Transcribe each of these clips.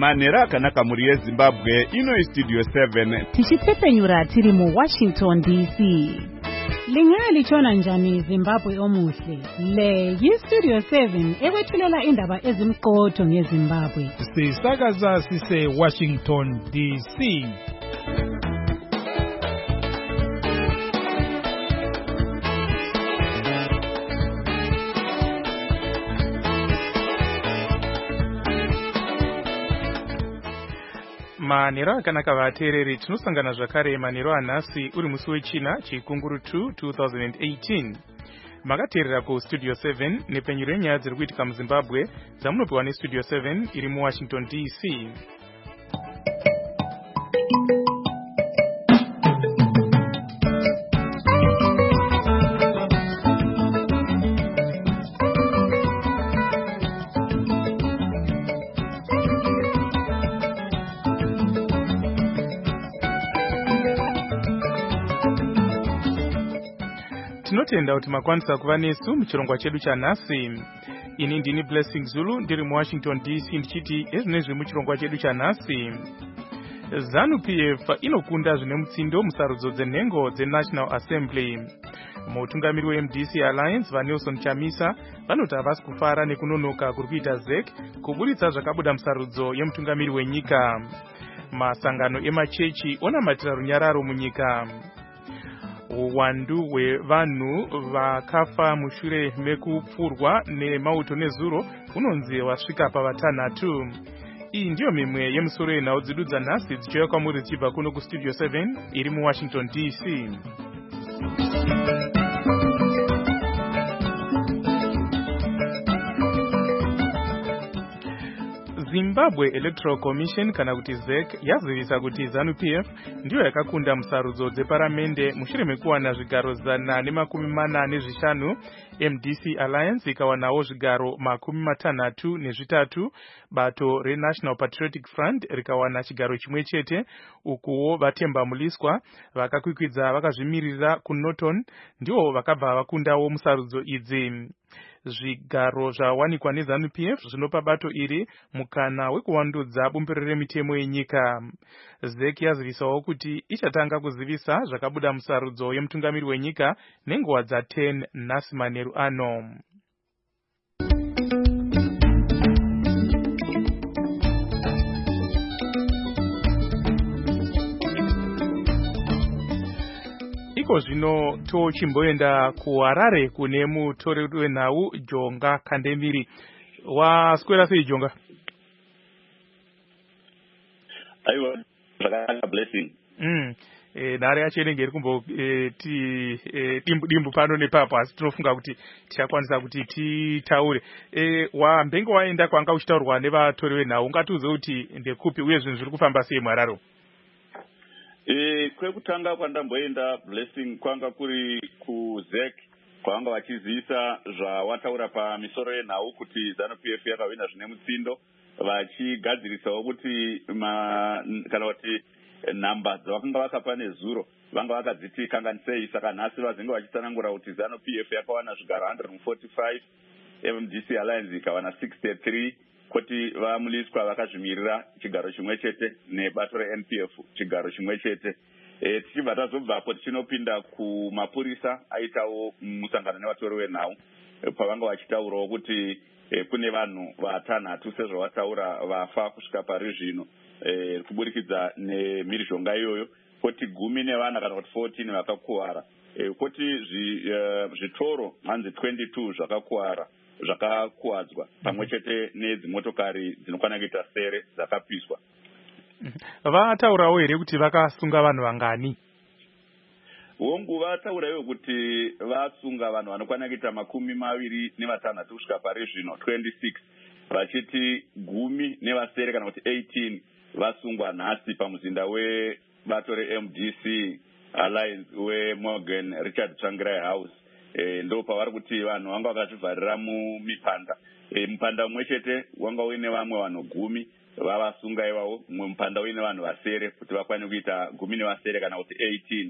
manhero akanaka muri yezimbabwe. Ino Studio 7 tichitsepenyura tiri mu Washington DC. Lingali chona njani Zimbabwe omuhle. Le yi-Studio 7 ekwethulela indaba ezimqotho ngeZimbabwe. Sisakaza sise Washington DC. Manhero akanaka vateereri, tinosangana zvakare manhero anhasi uri musi wechina chikunguru 2018. Makateerera kuStudio 7 nepenyuro yenyaya dziri kuitika muZimbabwe dzamunopiwa neStudio 7 iri muWashington DC. Tinotenda kuti makwanisa kuva nesu muchirongwa chedu chanhasi. Ini ndini Blessing Zulu ndiri muWashington DC ndichiti ezvinezvi muchirongwa chedu chanhasi. ZANU-PF inokunda zvine mutsindo musarudzo dzenhengo dzeNational Assembly. Mutungamiri weMDC Alliance vaNelson Chamisa vanoti havasi kufara nekunonoka kuri kuita ZEC kuburitsa zvakabuda musarudzo yemutungamiri wenyika. Masangano emachechi onamatira runyararo munyika. Uwandu hwevanhu vakafa mushure mekupfurwa nemauto nezuro unonzi wasvika pavatanhatu. Iyi ndiyo mimwe yemusoro yenhau dzedu dzanhasi dzichiuya kwamuri dzichibva kuno kuStudio 7 iri muWashington DC. Zimbabwe Electoral Commission kana kuti ZEC yazivisa kuti ZANU-PF ndiyo yakakunda musarudzo dzeparamende mushure mekuwana zvigaro 145. MDC Alliance ikawanawo zvigaro 63. Bato reNational Patriotic Front rikawana chigaro chimwe chete. Ukuwo vatemba muliswa vakakwikwidza vakazvimirira kuNorton ndiwo vakabva vakundawo musarudzo idzi. Zvigaro zvawanikwa neZANU-PF zvinopa bato iri mukana wekuwandudza bumbiro remitemo yenyika. ZEC yazivisawo kuti ichatanga kuzivisa zvakabuda musarudzo yemutungamiri wenyika nenguva dza10 nhasi manheru ano. Iko zvino tochimboenda kuHarare kune mutori wenhau Jonga Kandemiri. Waswera sei Jonga? Aiwa, zvakanaka Blessing. Nhare yacho inenge iri dimbu pano nepapo, asi tinofunga kuti tichakwanisa kuti titaure. Wambenge waenda kwanga uchitaurwa nevatori venhau, ungatiudze kuti ndekupi uye zvinhu zviri kufamba sei muHarare? Kwekutanga kwandamboenda Blessing kwanga kuri kuZEC kwanga vachizivisa zvawataura pamisoro yenhau kuti ZANU-PF yakawina zvine mutsindo, vachigadzirisawo kuti kana kuti nhamba dzavakanga vakapa nezuro vanga vakadziti kanganisei. Saka nhasi vazinge vachitsanangura kuti ZANU-PF yakawana zvigaro 145, MDC Alliance ikawana 63, kuti vamuliswa vakazvimirira chigaro chimwe chete nebato reNPF chigaro chimwe chete. Tichibva tazobvapo tichinopinda kumapurisa aitawo musangano nevatori venhau pavanga vachitaurawo kuti kune vanhu vatanhatu sezvavataura vafa kusvika pari zvino kuburikidza nemhirizhonga iyoyo, kuti 10 kana kuti 14 vakakuwara, kuti zvitoro hanzi 22 zvakakuwadzwa pamwe chete nedzimotokari dzinokwana kuita sere dzakapiswa. Vataurawo here kuti vakasunga vanhu vangani? Hongu vataura iwo kuti vasunga vanhu vanokwana kuita 26 kusvika pari zvino 26, vachiti 10 kana kuti 18 vasungwa nhasi pamuzinda webato reMDC Alliance weMorgan Richard Tsvangirai House. Ndo pavari kuti vanhu vanga vakazvivharira mumipanda. Mupanda umwe chete wanga uine vamwe vanhu 10 vavasunga ivawo, mumwe mupanda uine vanhu vasere kuti vakwane kuita 10 kana kuti 18.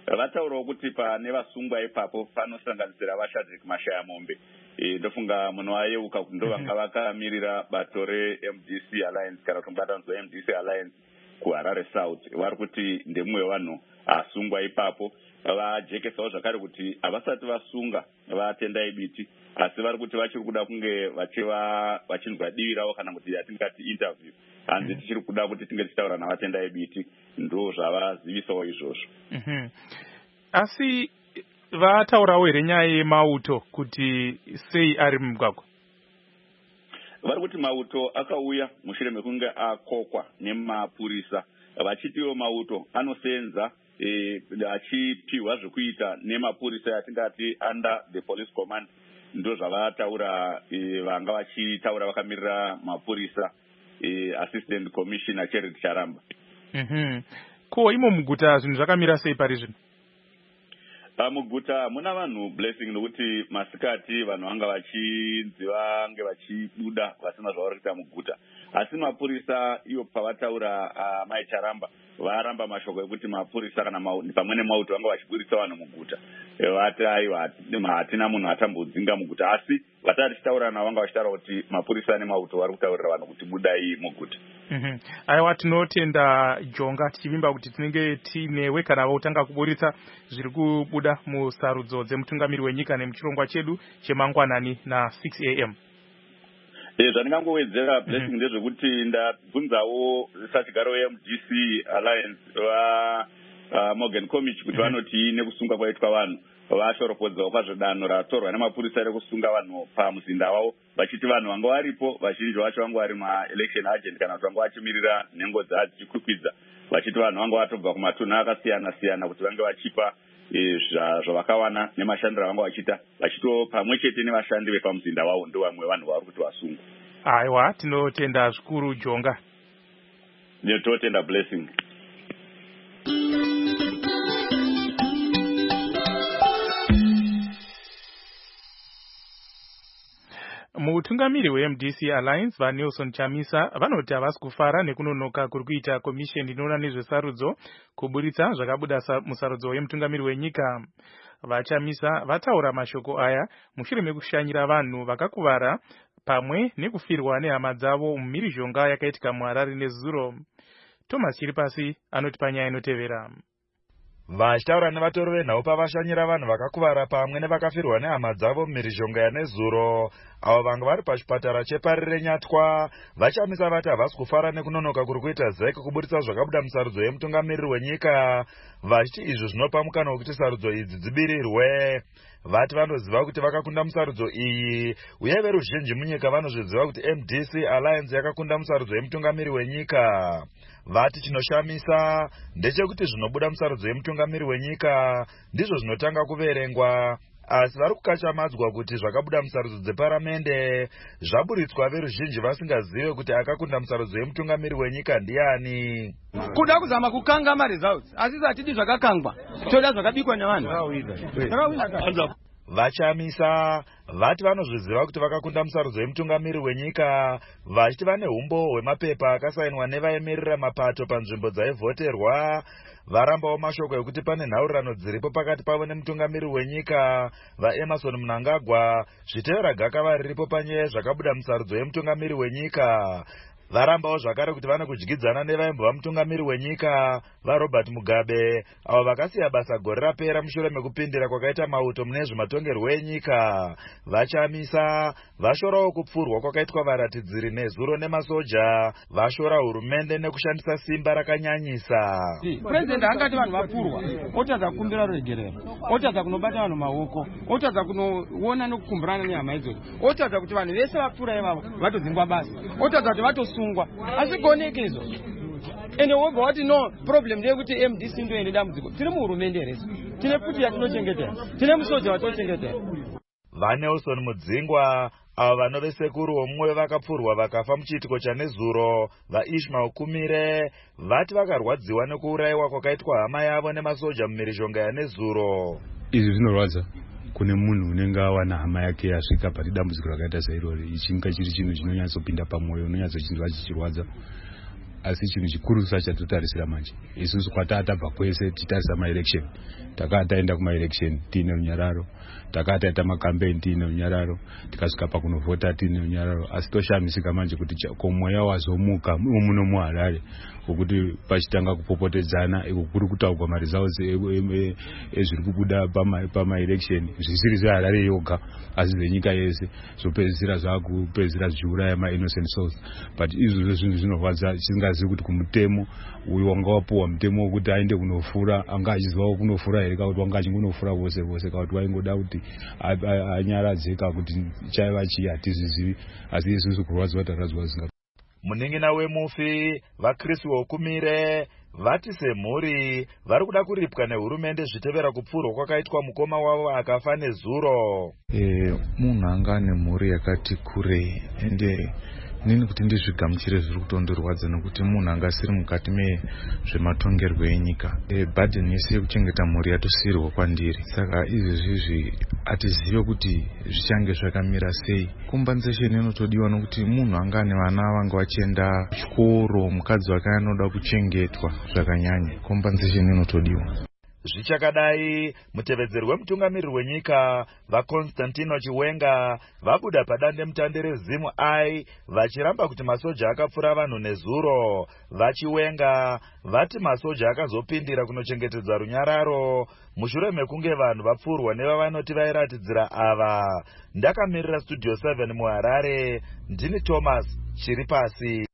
vataurawo kuti pane vasungwa ipapo panosanganisira vaShadrack Mashayamombe. Ndofunga muno ayeuka kuti ndovanga vakamirira bato reMDC Alliance kana kuti mubatanidzwa weMDC Alliance kuHarare South. Vari kuti ndemumwe wevanhu asungwa ipapo. Vajekesawo zvakare kuti havasati vasunga vatendai biti, asi vari kuti vachiri kuda kunge vachinzwa divi ravo kana kuti yatingati interview. Hanzi tichiri kuda kuti tinge tichitaura navatendai biti, ndo zvavazivisawo izvozvo. Asi vataurawo here nyaya yemauto kuti sei ari mumugwagwa? Vari kuti mauto akauya mushure mekunge akokwa nemapurisa, vachitiwo mauto anosenza achipiwa zvekuita nemapurisa yatingati under the police command. Ndo zvavataura vanga vachitaura vakamirira mapurisa, assistant commissioner Charity Charamba. Ko imo muguta zvinhu zvakamira sei pari zvino? Muguta muna vanhu Blessing, nokuti masikati vanhu vanga vachinzi vange vachibuda vasina zvavari kuita muguta, asi mapurisa ivo pavataura Mai Charamba varamba mashoko ekuti mapurisa kana pamwe nemauto vanga vachiburitsa vanhu muguta. Vati aiwa hatina munhu atambodzinga muguta, asi vatari tichitaura navo vanga vachitaura kuti mapurisa nemauto vari kutaurira vanhu kuti budai muguta. Aiwa, tinotenda Jonga, tichivimba kuti tinenge tinewe kana vautanga kuburitsa zviri kubuda musarudzo dzemutungamiri wenyika nemuchirongwa chedu chemangwanani na 6 AM. Zvandingangowedzera Blessing ndezvekuti ndabvunzawo sachigaro weMDC Alliance Morgan Komich kuti vanoti nekusunga kwaitwa vanhu vashoropodzawo kwazvo danho ratorwa nemapurisa rekusunga vanhu pamuzinda wavo, vachiti vanhu vanga varipo vazhinji vacho vanga vari ma-election agent kana kuti vanga vachimirira nhengo dzichikwidza, vachiti vanhu vanga vatobva kumatunhu akasiyana-siyana kuti vange vachipa zvavakawana nemashandiro avanga vachiita, vachito pamwe chete nevashandi vepamuzinda wavo ndo vamwe vanhu vari kuti vasungwa. Aiwa, tinotenda zvikuru Jonga. Totenda Blessing. Mutungamiri weMDC Alliance vaNelson Chamisa vanoti havasi kufara nekunonoka kuri kuita komisheni inoona nezvesarudzo kuburitsa zvakabuda musarudzo wemutungamiri wenyika. VaChamisa vataura mashoko aya mushure mekushanyira vanhu vakakuvara pamwe nekufirwa nehama dzavo mumhirizhonga yakaitika muHarare nezuro. Thomas Chiripasi anoti panyaya inotevera. Vachitaura nevatori venhau pavashanyira vanhu vakakuvara pamwe nevakafirwa nehama dzavo mumhirizhonga yanezuro, avo vanga vari pachipatara chepari reNyatwa, VaChamisa vati havasi kufara nekunonoka kuri kuita ZEC kuburitsa zvakabuda musarudzo yemutungamiriri wenyika, vachiti izvo zvinopa mukana wekuti sarudzo idzi dzibirirwe. Vati vanoziva kuti vakakunda musarudzo iyi, uye veruzhinji munyika vanozviziva kuti MDC Alliance yakakunda musarudzo yemutungamiri wenyika. Vati chinoshamisa ndechekuti zvinobuda musarudzo yemutungamiri wenyika ndizvo zvinotanga kuverengwa, asi vari kukachamadzwa kuti zvakabuda musarudzo dzeparamende zvaburitswa veruzhinji vasingazive kuti akakunda musarudzo yemutungamiri wenyika ndiani. Kuda kuzama kukanga maresults asi zatidi zvakakangwa, toda zvakabikwa nevanhu. VaChamisa vati vanozviziva kuti vakakunda musarudzo yemutungamiri wenyika, vachiti vane umbo hwemapepa akasainwa nevaemerera mapato panzvimbo dzaivhoterwa. Varambawo mashoko ekuti pane nhaurirano dziripo pakati pavo nemutungamiri wenyika vaEmerson Mnangagwa, zvitevera gakava riripo panyaya zvakabuda musarudzo yemutungamiri wenyika. Varambawo zvakare kuti vane kudyidzana nevaimbova mutungamiri wenyika vaRobert Mugabe, avo vakasiya basa gore rapera mushure mekupindira kwakaita mauto mune zvematongerwo enyika. VaChamisa vashorawo kupfurwa kwakaitwa varatidziri nezuro nemasoja, vashora hurumende nekushandisa simba rakanyanyisa. President angati vanhu vapfurwa, otadza kukumbira ruregerero, otadza kunobata vanhu maoko, otadza kunoona nekukumburana nehama idzodzo, otadza kuti vanhu vese vapfura ivavo vatodzingwa basa, otadza kuti vatosungwa, asi goneke izvozvo. Ende wobva wati no problem ndeyekuti MDC ndo ine dambudziko. Tiri muhurumende resu, tine futi yatinochengetera, tine musoja watochengetera. VaNelson Mudzingwa avo vanove sekuru vomumwe wevakapfurwa vakafa muchiitiko chanezuro, vaIshmael Kumire, vati vakarwadziwa nekuurayiwa kwakaitwa hama yavo nemasoja mumhirizhonga yanezuro. Izvi zvinorwadza kune munhu unenge awana hama yake yasvika pari dambudziko rakaita sairori, ichinga chiri chinhu chinonyatsopinda pamwoyo, unonyatsochinzwa chichirwadza. asi chinhu chikuru chatotarisira manje isusu kwatatabva kwese tichitarisa maelection takataenda kumaelection tiine runyararo, takataita makampeini tiine runyararo, tikasvika pakunovhota tiine runyararo, asi toshamisika manje kuti mweya wazomuka muno muHarare wokuti pachitanga kupopotedzana iko kuri kutaurwa maresults ezviri kubuda pamaelection zvisiri zveHarare yoga asi zvenyika yese zvopedzisira zvakupedzisira zvichiuraya mainnocent souls. But izvozvo zvinhu zvinorwadza tisingazivi kuti kumutemo uyu wanga wapuwa mutemo wokuti aende kunofura anga achizivawo kunofura here kana kuti wanga achingonofura vose vose kana kuti waingoda kuti anyaradzeka kuti chaiva chii hatizizivi, asi isusu kurwadziwa tarwadziwa zvinga. Muningina wemufi vaKristu vokumire vati semhuri vari kuda kuripwa nehurumende zvitevera kupfurwa kwakaitwa mukoma wavo akafa nezuro. Munhu anga ane mhuri yakati kurei ende nini kuti ndizvigamuchire zviri kutondorwadza nekuti munhu anga asiri mukati mezvematongerwo enyika. Bhadheni yese yekuchengeta mhuri yatosiyirwa kwandiri, saka izvezvizvi hatizive kuti zvichange zvakamira sei. Compensation inotodiwa nokuti munhu anga ane vana vanga vachienda chikoro, mukadzi wake anoda kuchengetwa zvakanyanya, compensation inotodiwa. Zvichakadai mutevedzeri wemutungamiriri wenyika vaConstantino Chiwenga vabuda padande mutande reZimu ai vachiramba kuti masoja akapfura vanhu nezuro. VaChiwenga vati masoja akazopindira kunochengetedza runyararo mushure mekunge vanhu vapfurwa nevavanoti vairatidzira ava. Ndakamirira Studio 7 muHarare, ndini Thomas Chiripasi.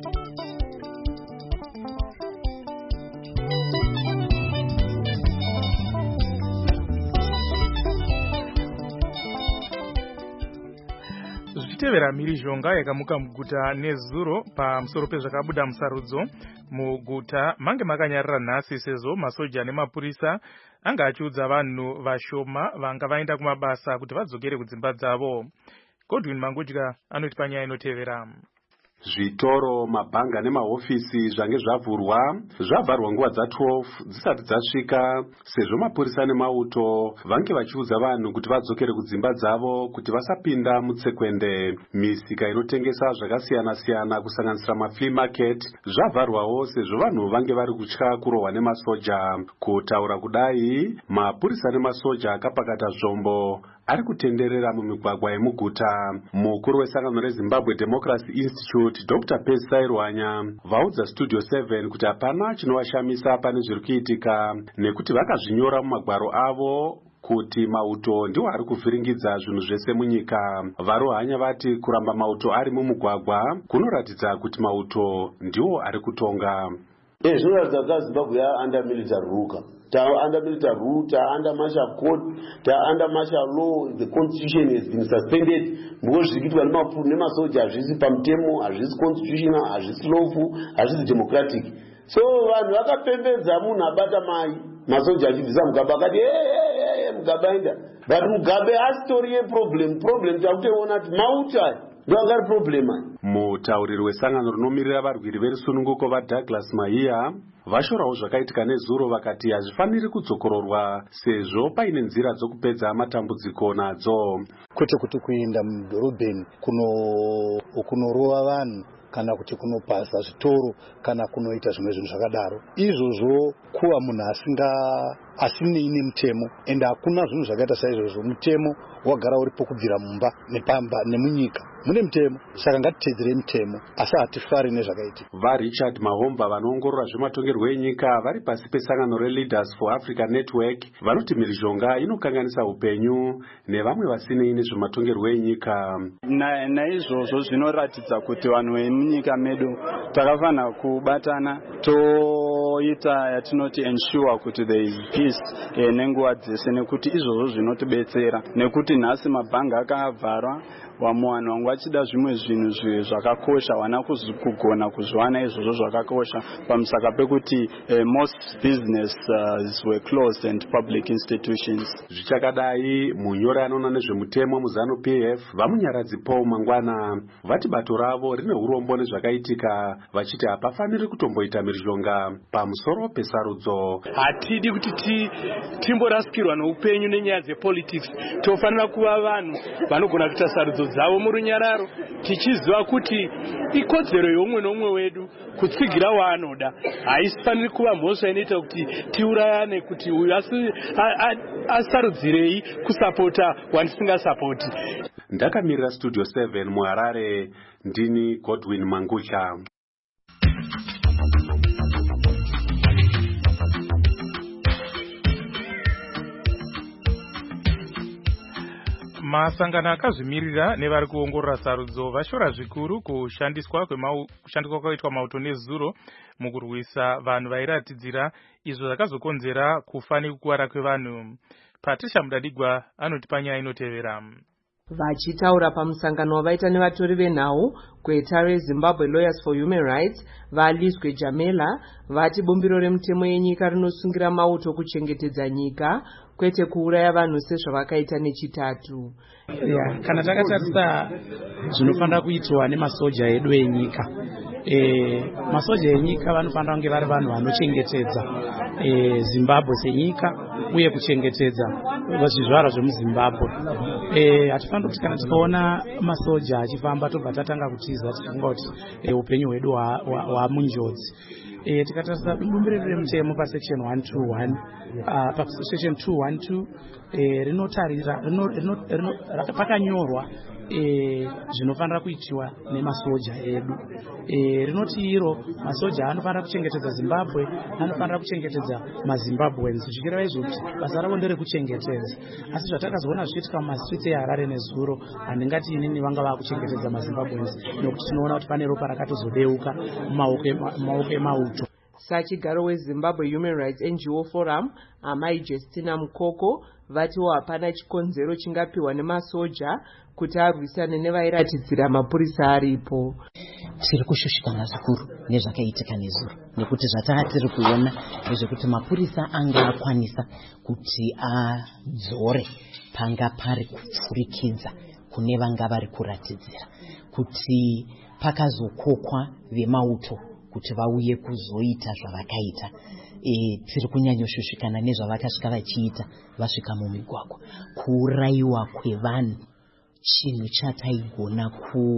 Tevera mhirizhonga yakamuka muguta nezuro pamusoro pezvakabuda musarudzo muguta mange makanyarira nhasi sezvo masoja nemapurisa anga achiudza vanhu vashoma vanga vaenda kumabasa kuti vadzokere kudzimba dzavo. Godwin Mangudya anoti panyaya inotevera. Zvitoro, mabhanga nemahofisi zvange zvavhurwa zvavharwa nguva dza12 dzisati dzasvika sezvo mapurisa nemauto vange vachiudza vanhu kuti vadzokere kudzimba dzavo kuti vasapinda mutsekwende. Misika inotengesa zvakasiyana-siyana kusanganisira maflea market zvavharwawo sezvo vanhu vange vari kutya kurohwa nemasoja. Kutaura kudai, mapurisa nemasoja akapakata zvombo ari kutenderera mumigwagwa yemuguta. Mukuru wesangano reZimbabwe Democracy Institute Dr. Percy Sairwanya vaudza Studio 7 kuti hapana chinovashamisa pane zviri kuitika nekuti vakazvinyora mumagwaro avo kuti mauto ndiwo ari kuvhiringidza zvinhu zvese munyika. Varohanya vati kuramba mauto ari mumugwagwa kunoratidza kuti mauto ndiwo ari kutonga. Zvinoratidza kuti Zimbabwe yaanda military rule. Under military rule, under martial court, under martial law, the constitution has been suspended. Because zvikitwa nemasoja hazvisi pamutemo, hazvisi constitutional, hazvisi lawful, hazvisi democratic. So vanhu vakapembedza munhu abata mai, masoja achibvisa Mugabe akati Mugabe aenda. But Mugabe asitori problem takutoona kuti mauta ndogari problem. Mutauriri wesangano rinomirira varwiri verusununguko vaDouglas Mahiya vashorawo zvakaitika nezuro vakati hazvifaniri kudzokororwa sezvo paine nzira dzokupedza matambudziko nadzo. Kwete kuti kuenda mudhorobheni kunorova vanhu kana kuti kunopasa zvitoro kana kunoita zvimwe zvinhu zvakadaro. Izvozvo kuva munhu asine mutemo ende hakuna zvinhu zvakaita saizvozvo. Mutemo wagara uripo kubvira mumba nepamba nemunyika mune mutemo, saka ngatiteedzere mutemo asi hatifari nezvakaitika. VaRichard Mahomba vanoongorora zvematongerwo enyika vari pasi pesangano reLeaders for Africa Network vanoti mhirizhonga inokanganisa upenyu nevamwe vasinei nezvematongerwo enyika. Naizvozvo zvinoratidza kuti vanhu vemunyika medu takafanira kubatana toita yatinoti ensure kuti there is peace nenguva dzese, nekuti izvozvo zvinotibetsera, nekuti nhasi mabhanga akavharwa vamwe vanhu vangu vachida zvimwe zvinhu zvakakosha vana kugona kuzviwana izvozvo zvakakosha pamusaka pekuti most businesses were closed and public institutions. Zvichakadai, munyori anoona nezvemutemo muZanu PF vamunyaradzi Paul Mangwana vati bato ravo rine urombo nezvakaitika vachiti hapafaniri kutomboita mhirizhonga pamusoro pesarudzo. Hatidi kuti timborasikirwa noupenyu nenyaya dzepolitics. Tofanira kuva vanhu vanogona kuita sarudzo dzavo murunyararo tichiziva kuti ikodzero yeumwe neumwe wedu kutsigira waanoda. Haifaniri kuva mhosva inoita kuti tiurayane kuti uyu asarudzirei kusapota wandisingasapoti. Ndakamirira Studio 7 muHarare, ndini Godwin Mangucha. Masangano akazvimirira nevari kuongorora sarudzo vashora zvikuru kushandiswa kwaitwa mauto nezuro mukurwisa vanhu vairatidzira, izvo zvakazokonzera kufa nekukuwara kwevanhu. Patricia Mudadigwa anotipa nyaya inotevera. Vachitaura pamusangano wavaita nevatori venhau kuHarare Zimbabwe Lawyers for Human Rights, vaLizwe Jamela vati bumbiro remutemo yenyika rinosungira mauto kuchengetedza nyika kwete kuuraya vanhu sezvavakaita nechitatu. Kana takatarisa zvinofanira kuitwa nemasoja edu enyika, masoja enyika vanofanira kunge vari vanhu vanochengetedza Zimbabwe senyika uye kuchengetedza zvizvarwa zvemuZimbabwe. Hatifaniri kuti kana tikaona masoja achifamba tobva tatanga kutiza tichifunga kuti upenyu hwedu hwamunjodzi. Tikatarisa bumbiro remutemo pasection 121 pasection 212 rinotarira pakanyorwa zvinofanira kuitiwa nemasoja edu. Rinoti iro masoja anofanira kuchengetedza Zimbabwe, anofanira kuchengetedza maZimbabweans. Zvichireva izvo kuti basa ravo nderekuchengetedza. Asi zvatakazoona zvichiitika mumasitreets eHarare nezuro, handingati inini vanga vakuchengetedza maZimbabweans, nokuti tinoona kuti pane ropa rakatozodeuka mumaoko emauto. Sachigaro weZimbabwe Human Rights NGO Forum, Amai Justina Mukoko, vatiwo hapana chikonzero chingapiwa nemasoja kuti arwisane nevairatidzira mapurisa aripo. Tiri kushushikana zvikuru nezvakaitika nezuro, nekuti zvatanga tiri kuona nezvekuti mapurisa anga akwanisa kuti adzore panga pari kupfurikidza kune vanga vari kuratidzira, kuti pakazokokwa vemauto kuti vauye kuzoita zvavakaita. Tiri kunyanyoshushikana nezvavakasvika vachiita vasvika mumigwagwa. Kuurayiwa kwevanhu chinhu chataigona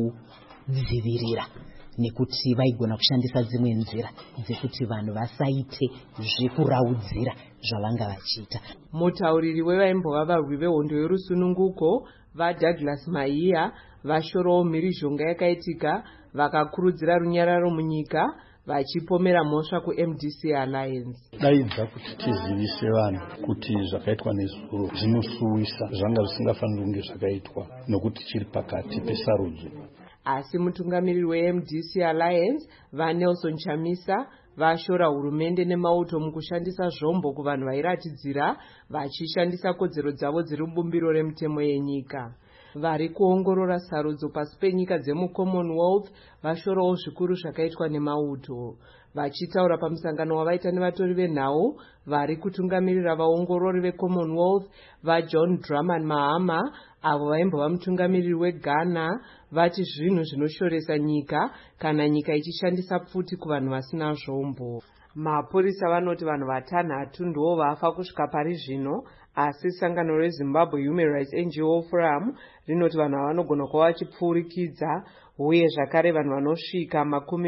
kudzivirira, nekuti vaigona kushandisa dzimwe nzira dzekuti vanhu vasaite zvekuraudzira zvavanga vachiita. Mutauriri wevaimbova varwi vehondo yerusununguko vaDouglas Maiya vashorawo mhirizhonga yakaitika, vakakurudzira runyararo munyika, vachipomera mhosva kuMDC Alliance. Daidza kuti tizivise vanhu kuti zvakaitwa nezuro zvinosuwisa, zvanga zvisingafaniri kunge zvakaitwa, nokuti chiri pakati pesarudzo. Asi mutungamiriri weMDC Alliance vaNelson Chamisa vashora hurumende nemauto mukushandisa zvombo kuvanhu vairatidzira, vachishandisa kodzero dzavo dziri mubumbiro remutemo yenyika. Vari kuongorora sarudzo pasi penyika dzemuCommonwealth vashorawo zvikuru zvakaitwa nemauto. Vachitaura pamusangano wavaita nevatori venhau vari kutungamirira vaongorori veCommonwealth vaJohn Drummond Mahama, avo vaimbova mutungamiriri weGhana, vati zvinhu zvinoshoresa nyika kana nyika ichishandisa pfuti kuvanhu vasina zvombo. Mapurisa vanoti vanhu vatanhatu ndivo vafa kusvika pari zvino, asi sangano reZimbabwe Human Rights NGO Forum rinoti vanhu vanogona kuva vachipfuurikidza, uye zvakare vanhu vanosvika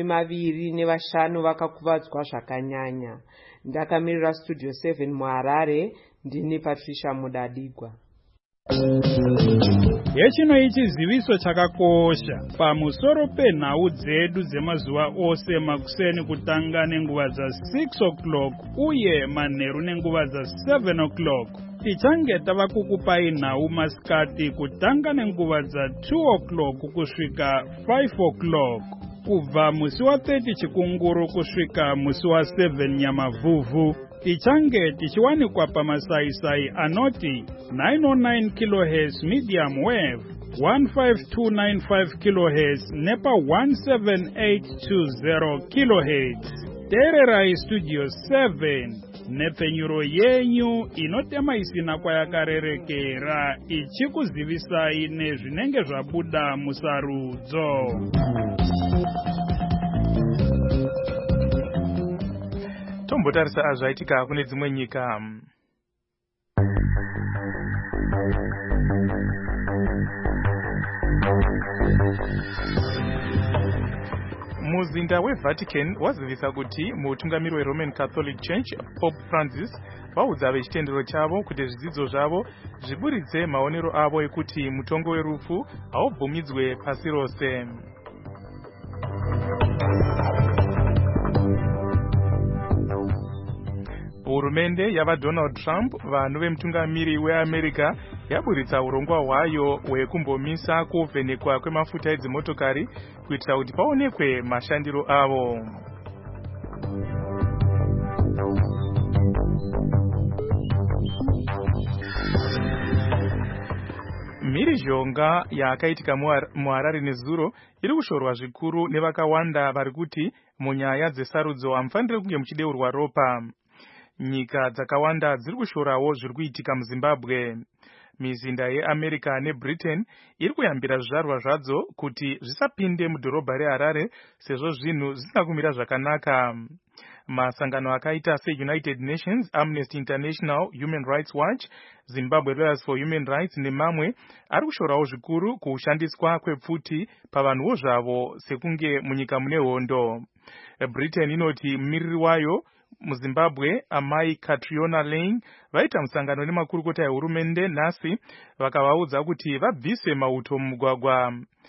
25 vakakuvadzwa zvakanyanya. Ndakamirira Studio 7 muHarare, ndini Patricia Mudadigwa. Yechino ichiziviso chakakosha pamusoro penhau dzedu dzemazuva ose makuseni kutanga nenguva za6 o'clock uye manheru nenguva za7 o'clock. Tichange tava kukupai nhau masikati kutanga nenguva za2 o'clock kusvika 5 o'clock. Kubva musi wa30 chikunguru kusvika musi wa7 nyamavhuvhu. Tichange tichiwanikwa pamasaisai anoti 909 kHz medium wave, 15295 kHz nepa 17820 kHz. Teererai Studio 7 nepfenyuro yenyu inotema isina kwayakarerekera ichikuzivisai nezvinenge zvabuda musarudzo. Tombotarisa zvaitika kune dzimwe nyika. muzinda weVatican wazivisa kuti mutungamiri weRoman Catholic Church Pope Francis vaudza vechitendero chavo kuti zvidzidzo zvavo zviburitse maonero avo ekuti mutongo werufu haubvumidzwe pasi rose. Hurumende yavaDonald Trump, vanhu vemutungamiri weAmerica, yaburitsa urongwa hwayo hwekumbomisa kuvhenekwa kwemafuta edzimotokari kuitira kuti paonekwe mashandiro avo. Mhirizhonga yakaitika muHarare nezuro iri kushorwa zvikuru nevakawanda vari kuti munyaya dzesarudzo hamufaniri kunge muchideurwa ropa. Nyika dzakawanda dziri kushorawo zviri kuitika muZimbabwe. Mizinda yeAmerica neBritain iri kuyambira zvizvarwa zvadzo kuti zvisapinde mudhorobha reHarare sezvo zvinhu zvisina kumira zvakanaka. Masangano akaita seUnited Nations, Amnesty International, Human Rights Watch, Zimbabwe Lawyers for Human Rights nemamwe ari kushorawo zvikuru kushandiswa kwepfuti pavanhuwo zvavo sekunge munyika mune hondo. Britain inoti mumiriri wayo muZimbabwe, amai Catriona Lang, vaita musangano nemakurukota ehurumende nhasi vakavaudza kuti vabvise mauto mumugwagwa.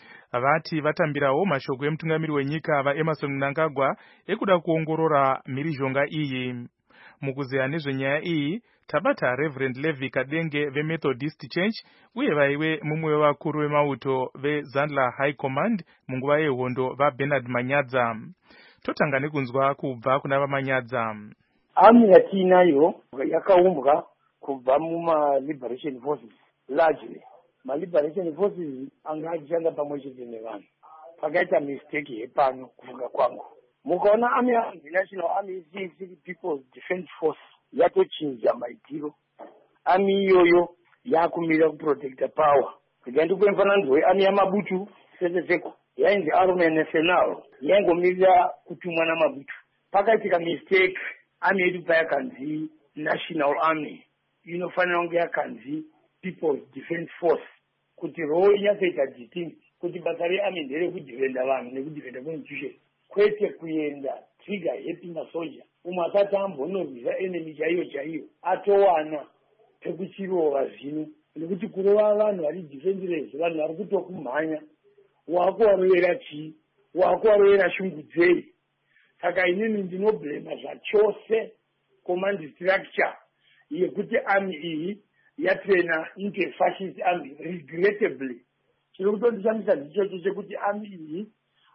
Vati vatambirawo mashoko emutungamiri wenyika vaEmerson Mnangagwa ekuda kuongorora mhirizhonga iyi. Mukuzeya nezvenyaya iyi, tabata Reverend Levi Kadenge veMethodist Church uye vaive mumwe wevakuru vemauto veZandla High Command munguva yehondo vaBernard Manyadza. Totanga nekunzwa kubva kuna vaManyadza. Army yatinayo yakaumbwa kubva muma-liberation forces largely. Ma-liberation forces anga achishanda pamwe chete nevanhu. Pakaita mistake yepano kufunga kwangu. Mukaona Army National Army People's Defense Force yatochinja maitiro. Army iyoyo yakumira kuprotecta power. Kuja kuemfananidzo weArmy yamabutu seseko. Yainzi Army National yaingomirira kutumwa namabutu. Pakaitika mistake Army yedu payakanzi National Army inofanira kunge yakanzi People's Defense Force kuti role inyasoita distinct kuti basa reArmy nderekudhifenda vanhu nekudhifenda constitution kwete kuenda trigger yepi masoja umwe asati ambonorwisa enemy chaiyo atowana pekuchirova zvino nekuti kurova vanhu vari defenseless vanhu vari kutokumhanya wakuwarovera chii wakuwarovera shungu dzei. Saka inini ndinoblema zvachose command structure yekuti army iyi yatrena into a fascist army regrettably. Chiri kutondishamisa ndichocho chekuti army iyi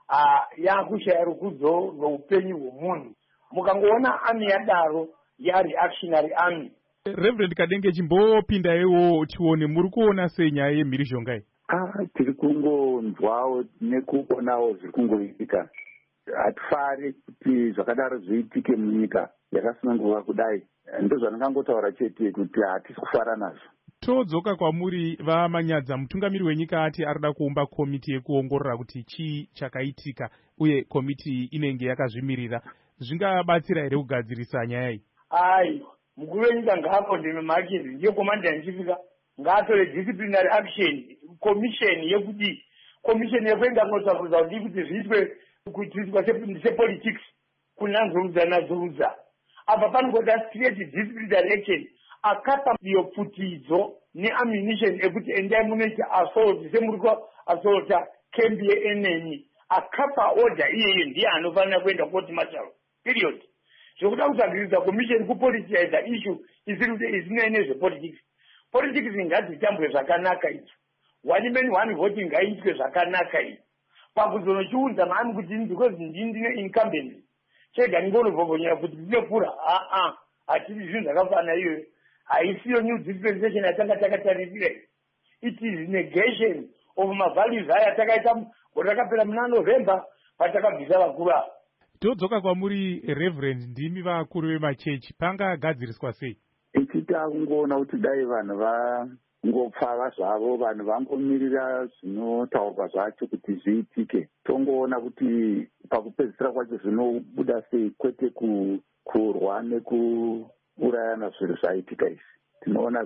yakushaya rukudzo rweupenyu hwemunhu. Mukangoona army yadaro yareactionary army. Reverend Kadenge, chimbopindaiwo tione muri kuona sei nyaya yemhirizhonga iyi? Tiri kungonzwawo nekuonawo zviri kungoitika. Hatifari kuti zvakadaro zviitike munyika yakasununguka kudai. Ndozvandangotaura chete kuti hatisi kufara nazvo. Todzoka kwamuri vaManyadza, mutungamiri wenyika ati arida kuumba komiti yekuongorora kuti chii chakaitika uye komiti inenge yakazvimirira. Zvingabatsira here kugadzirisa nyaya iyi? Aiwa, mukuru wenyika ngaapondeme makezi ndiyo komanda yanchifika ngaatore disciplinary action commission yekuti commission yekuenda kunotsvakurudza kuti zviitwe kuitwa sepolitics kunanzurudza apa panogoda straight disciplinary action akapa iyo pfutidzo neammunition ekuti endai munoita assault semuri kuassaulta camp yeenemy akapa order iyeyo ndiye anofanira kuenda court martial period. Zvokuda kutsakiridza commission kupolitiza issue isina nezvepolitics. Politics ngadzitambwe zvakanaka izvo. One man one voting ngaitwe zvakanaka izvo. Pakuzonochiudza mami kuti because ndine incumbent chega ndingonovhomvonyera kuti ndinopura hatiri zvinhu zvakafanana iyoyo. Haisiyo new dispensation yatanga takatarisira. It is negation of mavalues aya takaita gotakapera muna November patakabvisa vakuru ava. Todzoka kwamuri Reverend, ndimi vakuru vemachechi, pangagadziriswa sei? Ichita kungoona kuti dai vanhu vangopfava zvavo, vanhu vangomirira zvinotaurwa zvacho kuti zviitike. Tongoona kuti pakupedzisira kwacho zvinobuda sei, kwete kurwa nekuurayana zviro zvaitika izvi. Tinoona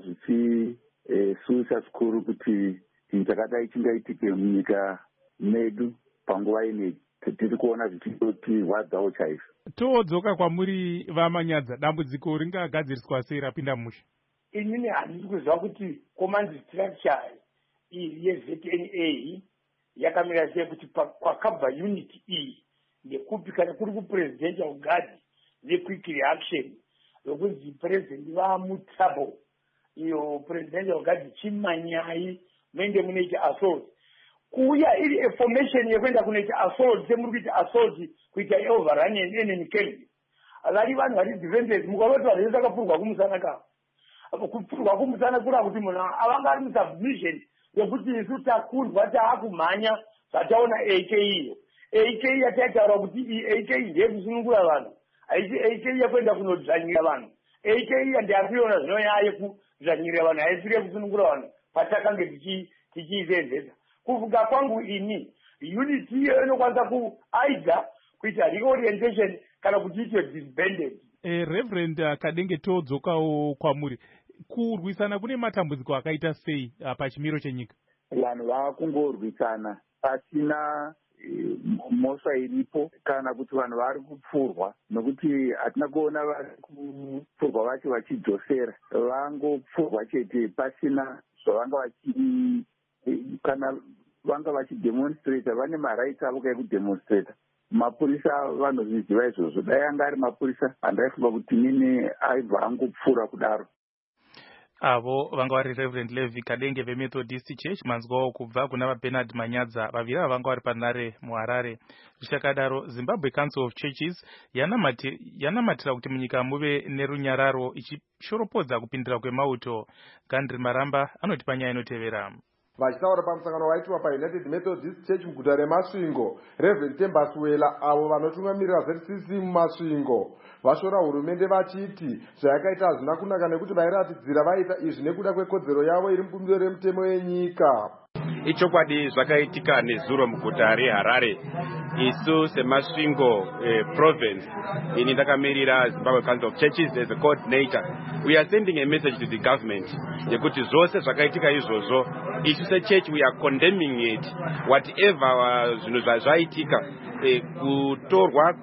zvichisusa zvikuru kuti chinhu chakadai chingaitike munyika medu panguva ineyi. tiri kuona zvichitotirwadzawo chaizvo. Todzoka kwamuri vaManyadza, dambudziko ringagadziriswa sei rapinda musha? Inini handisi kuziva kuti command structure iyi yeZNA yakamira sei, kuti kwakabva unit iyi ndekupi, kana kuri kupresidential guard nequick reaction yokunzi president vamutrouble, iyo presidential guard chimanyai mende munoita assault, kuuya iri information yekuenda kunoita assault, semuri kuita assault kuita overrun and enemy killing. Vari vanhu vari defenders, mukavati vanhu vese vakapfurwa kumusana kavo. Kupfurwa kumusana kuri kuti munhu avanga ari musubmission yekuti isu takurwa taakumhanya zvataona AK iyo. AK yataitaura kuti AK ndeyekusunungura vanhu, haisi AK yekuenda kunodzvanyira vanhu. AK ndeyakuyona zvino yayekudzvanyira vanhu, haisi yekusunungura vanhu patakange tichiisenzesa. Kuvuga kwangu ini, unity iyo inokwanisa kuaidha kuita reorientation kana kuti itwe disbanded. Reverend Kadenge, todzokawo kwamuri. Kurwisana kune matambudziko akaita sei pachimiro chenyika? Vanhu vakungorwisana pasina mhosva iripo, kana kuti vanhu vari kupfurwa, nokuti hatina kuona vari kupfurwa vacho vachidzosera, vangopfurwa chete pasina zvavanga kana vanga vachidemonstrata, vane marights avo ekudemonstrata. Mapurisa vanozviziva izvozvo. Dai anga ari mapurisa handaifunga kuti nini aibva angopfuura kudaro. Avo vanga vari Reverend Levi Kadenge veMethodist Church, manzwawo kubva kuna vaBernard Manyadza, vaviri vanga vari panhare muHarare. Zvichakadaro, Zimbabwe Council of Churches yanamatira kuti munyika muve nerunyararo, ichishorapodza kupindira kwemauto. Gandri Maramba anoti panyaya inotevera. Vachitaura pamusangano waitwa paUnited Methodist Church muguta reMasvingo, Reverend Tembasuwela avo vanotungamirira ZCC muMasvingo vashora hurumende vachiti zvayakaita hazvina kunaka nekuti vairatidzira vaita izvi nekuda kwekodzero yavo iri mubumbiro remutemo yenyika. Ichokwadi zvakaitika nezuro muguta reHarare. Isu seMasvingo province, ini ndakamirira Zimbabwe Council of Churches as a coordinator. We are sending a message to the government yekuti zvose zvakaitika izvozvo, isu sechurch we are condemning it. Whatever zvinhu zvaitika, kutorwa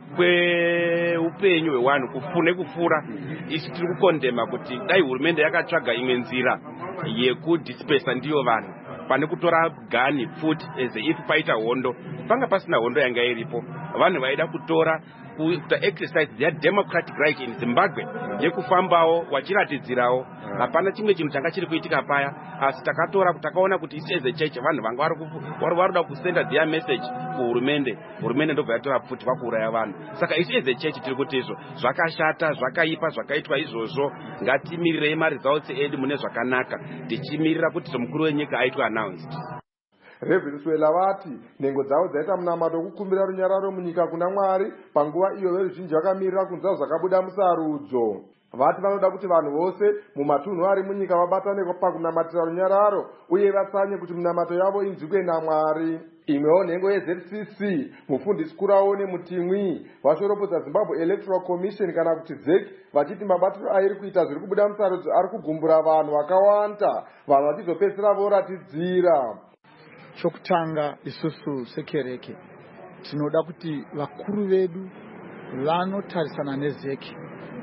kweupenyu hwevanhu kufune kufura, isu tiri kukondema kuti dai hurumende yakatsvaga imwe nzira yekudispersa ndiyo vanhu pane kutora gani futi as if paita hondo. Panga pasina hondo yanga iripo, vanhu vaida kutora kuita exercise their democratic right in Zimbabwe yekufambawo wachiratidzirawo. Hapana chimwe chinhu changa chiri kuitika paya, asi takaona kuti isi as a church vanhu vanga varikuda kusenda their message kuhurumende. Hurumende ndobva yatora futi vakuuraya vanhu. Saka isi as a church tiri kuti izvo zvakashata, zvakaipa zvakaitwa izvozvo, ngatimirirei maresults edu mune zvakanaka, tichimirira kuti mukuru wenyika aitwe announced. Reverend Swela vati nhengo dzavo dzaita munamato wekukumbira runyararo munyika kuna Mwari panguva iyo veruzhinji vakamirira kunzwa zvakabuda musarudzo. Vati vanoda kuti vanhu vose mumatunhu ari munyika vabatane pakunamatira runyararo uye vatsanye kuti munamato yavo inzwikwe naMwari. Imwewo nhengo yeZCC, mufundisi Kuraone Mutimwi, vashoropodza Zimbabwe Electoral Commission kana kuti ZEC, vachiti mabatiro airi kuita zviri kubuda musarudzo ari kugumbura vanhu vakawanda, vanhu vachizopedzisira voratidzira. Chokutanga isusu sekereke tinoda kuti vakuru vedu vanotarisana nezeki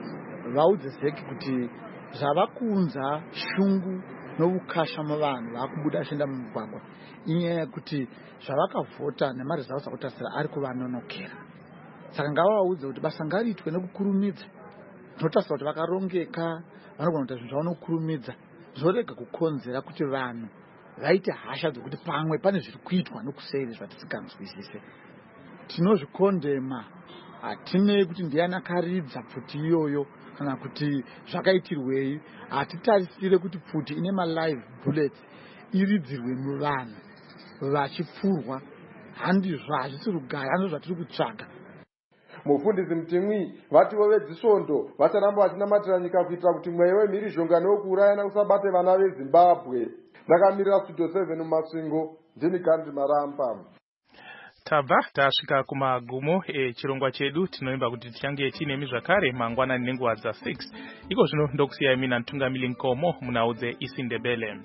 vaudze zeki kuti zvavakunza shungu noukasha muvanhu vakubuda achienda mumugwagwa inyaya yekuti zvavakavhota nemaresults akutasira ari kuvanonokera. Saka ngavaudze kuti basa ngariitwe nekukurumidza. Tinotarisira kuti vakarongeka vanogona kuita zvinhu zvavanokurumidza, zvorega kukonzera kuti vanhu vaite hasha dzokuti pamwe pane zviri kuitwa nokuseri zvatisinganzwisise. Tinozvikondema, hatinei kuti ndiani akaridza pfuti iyoyo kana kuti zvakaitirwei. Hatitarisire kuti pfuti ine malive bullets iridzirwe muvanhu vachipfurwa. Handizvo, hazvisi rugare, handizvo zvatiri kutsvaga. Mufundisi Mutimwi vativo vedzisvondo vacharamba vachinamatira nyika kuitira kuti mweya wemhirizhonga newokuurayana usabate vana veZimbabwe. Ndakamirira Studio 7 muMasvingo, ndini Gandhi Maramba. Tabva tasvika kumagumo echirongwa chedu. Tinoimba kuti tichange tiine zvakare mangwanani nenguva dza6. Iko zvino ndokusiyai mina Ntungamili Nkomo munhau dzeIsiNdebele.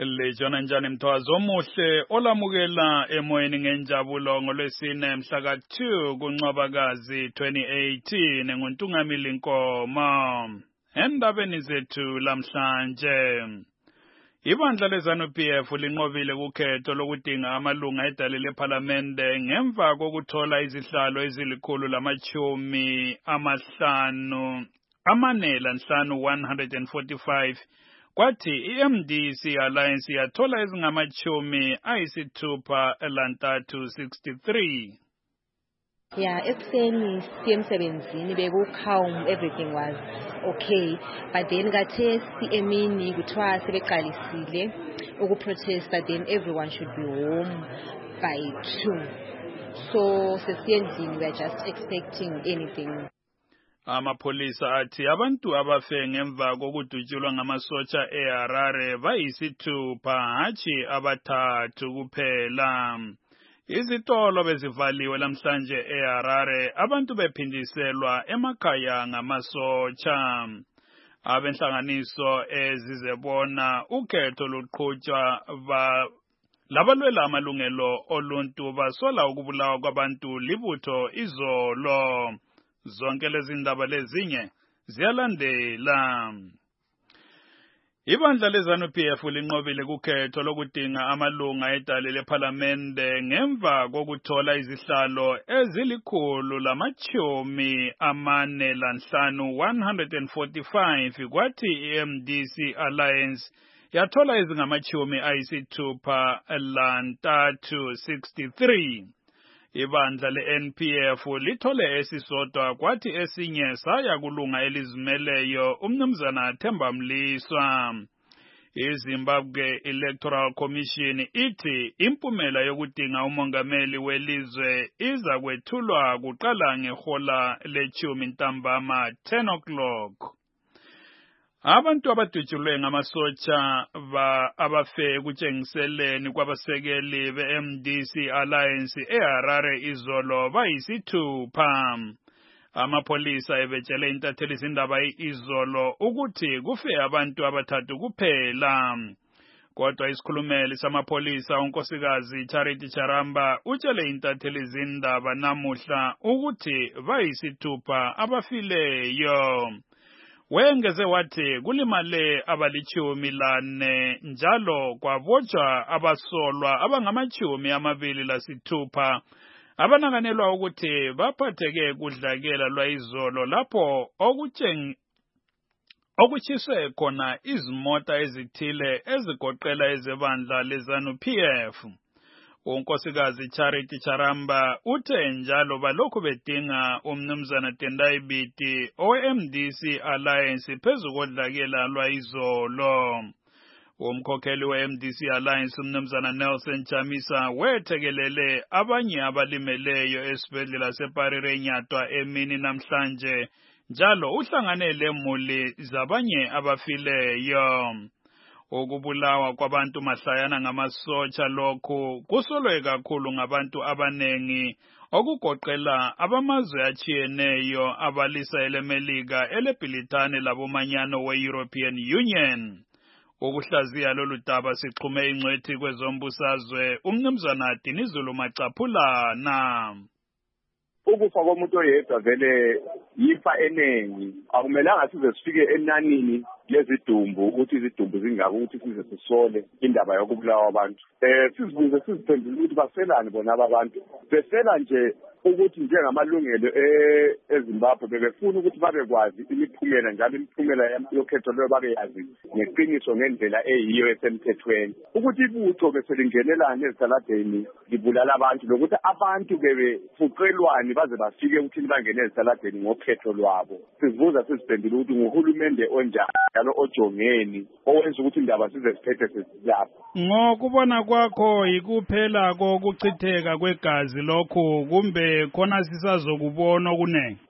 Lejona njani mthwazo omuhle olamukela emoyeni ngenjabulo ngolwesine mhla ka-2 kuNcwabakazi 2018 nguNtungamili Nkoma. Endabeni zethu lamhlanje, ibandla leZANU-PF linqobile kukhetho lokudinga amalunga edale lephalamende ngemva kokuthola izihlalo ezilikhulu-145 kwathi i-MDC Alliance yathola ezingama-63. Yeah, ekuseni siye emsebenzini bekukhawum everything was okay, but then kathi emini kuthiwa sebeqalisile ukuprotesta, then everyone should be home by 2. So sesiyendlini, we are just expecting anything. Amapolisa athi abantu abafe ngemva kokudutshulwa ngamasotsha eHarare bayisithupha, hatshi abathathu kuphela. Izitolo bezivaliwe lamhlanje eHarare, abantu bephindiselwa emakhaya ngamasotsha. Abenhlanganiso ezizebona ukhetho luqhutshwa labalwela amalungelo oluntu basola ukubulawa kwabantu libutho izolo. Zonke lezi ndaba lezinye ziyalandela. Ibandla leZANU-PF linqobile kukhetho lokudinga amalunga edale lephalamende ngemva kokuthola izihlalo ezilikhulu-145 kwathi i-MDC Alliance yathola ezingama-63. Ibandla le-NPF lithole esisodwa kwathi esinye saya kulunga elizimeleyo uMnumzana Themba Mliswa. iZimbabwe Electoral Commission ithi impumela yokudinga umongameli welizwe iza kwethulwa kuqala ngehola le-10 ntambama 10 o'clock. Abantu abadutshulwe ngamasotsha abafe ekutshengiseleni kwabasekeli be-MDC Alliance eHarare izolo bayisithupha. Amapolisa ebetshele intatheli zindaba izolo ukuthi kufe abantu abathathu kuphela. Kodwa isikhulumeli samapolisa unkosikazi Charity Charamba utshele intatheli zindaba namuhla ukuthi bayisithupha abafileyo. Wengeze wathi kulimale abali-14 njalo kwabotshwa abasolwa abangama-26 abanakanelwa ukuthi baphatheke kudlakela lwayizolo lapho okutshiswe khona izimota ezithile ezigoqela ezebandla leZANU-PF. Unkosikazi Charity Charamba uthe njalo balokhu bedinga uMnumzana Tendai Biti owe-MDC Alliance phezu kodlakela lwayizolo. Umkhokheli we-MDC Alliance uMnumzana Nelson Chamisa wethekelele abanye abalimeleyo esibhedlela seParire eNyatwa emini namhlanje njalo uhlangane lemuli zabanye abafileyo. Ukubulawa kwabantu mahlayana ngamasotsha lokhu kusolwe kakhulu ngabantu abanengi okugoqela abamazwe atshiyeneyo abalisa eleMelika eleBhilithane labomanyano we-European Union. Ukuhlaziya lolu daba sixhume ingcwethi kwezombusazwe uMnumzana Dinizulu Macaphulana. Ukufa komuntu oyedwa vele yifa enengi, akumelanga size sifike enanini lezidumbu ukuthi izidumbu zingaka ukuthi size sisole indaba yokubulawa abantu. Sizibuze siziphendule ukuthi baselani bona abantu. Besela nje ukuthi njengamalungelo eZimbabwe bebefuna ukuthi babekwazi imiphumela njalo imiphumela yokhetho leyo babeyazi ngeqiniso ngendlela eyiyo esemthethweni. Ukuthi ibutho beselingenelana ezitaladeni libulala abantu lokuthi abantu bebefuqelwani baze bafike ukuthi bangene ezitaladeni ngokhetho lwabo. Sizibuza siziphendule ukuthi nguhulumende onjani njalo ojongeni owenza ukuthi indaba size siphethe sesizapha. Ngokubona kwakho yikuphela kokuchitheka kwegazi lokho kumbe khona sisazokubona okunengi?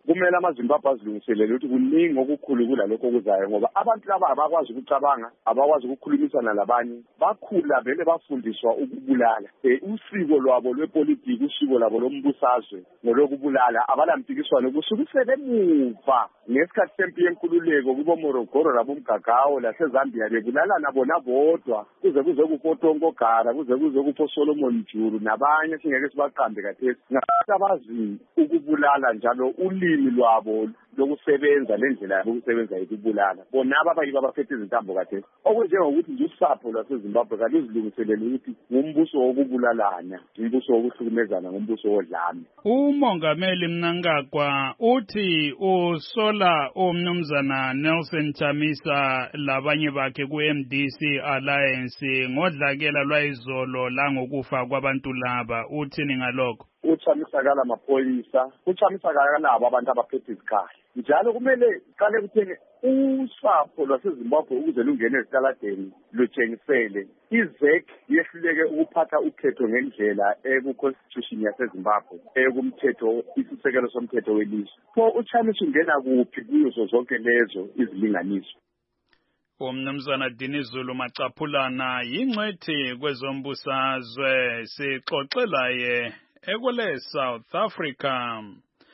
kumele amaZimbabwe azilungiselele ukuthi kuningi okukhulu kulalokho okuzayo ngoba abantu laba abakwazi ukucabanga abakwazi ukukhulumisana labanye bakhula vele bafundiswa ukubulala usiko lwabo lwepolitiki usiko lwabo lombusazwe ngolokubulala abalampikiswano kusukisele emuva ngesikhathi sempi yenkululeko kubo Morogoro labomgagawo laseZambia bebulalana bona bodwa kuze kufotongo gara kuze kufo Solomon Juru nabanye singeke sibaqambe kathesi ngabazi ukubulala njalo ulimi lwabo lokusebenza lendlela yabo ukusebenza ukubulala bona abayiba abaphethe izintambo kathesi okunjengokuthi nje usapho lwaseZimbabwe kaluzilungiselele ukuthi ngumbuso wokubulalana umbuso wokuhlukumezana ngumbuso wodlame. Umongameli Mnangagwa uthi usola umnumzana Nelson Chamisa labanye bakhe ku-MDC Alliance ngodlakela lwayizolo langokufa kwabantu laba uthini ngalokho? Uchamisakala amaphoyisa uchamisakala labo abantu abaphethe izikhali njalo kumele qale kutheni usapho lwaseZimbabwe ukuze lungene esitaladeni lutshengisele izek yehluleke ukuphatha ukhetho ngendlela eku-constitution yaseZimbabwe kumthetho isisekelo somthetho welizwe so uchamisa ungena kuphi kuzo zonke lezo izilinganiso. Umnumzana Dinizulu Macaphulana yingcwethi kwezombusazwe sixoxelaye ekule South Africa.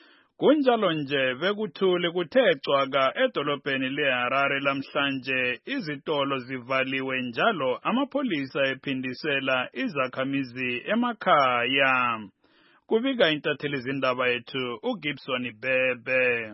Kunjalo nje bekuthule kuthe cwaka edolobheni leHarare lamhlanje izitolo zivaliwe njalo amapolisa ephindisela izakhamizi emakhaya. Kubika intatheli zindaba yethu uGibson Bebe.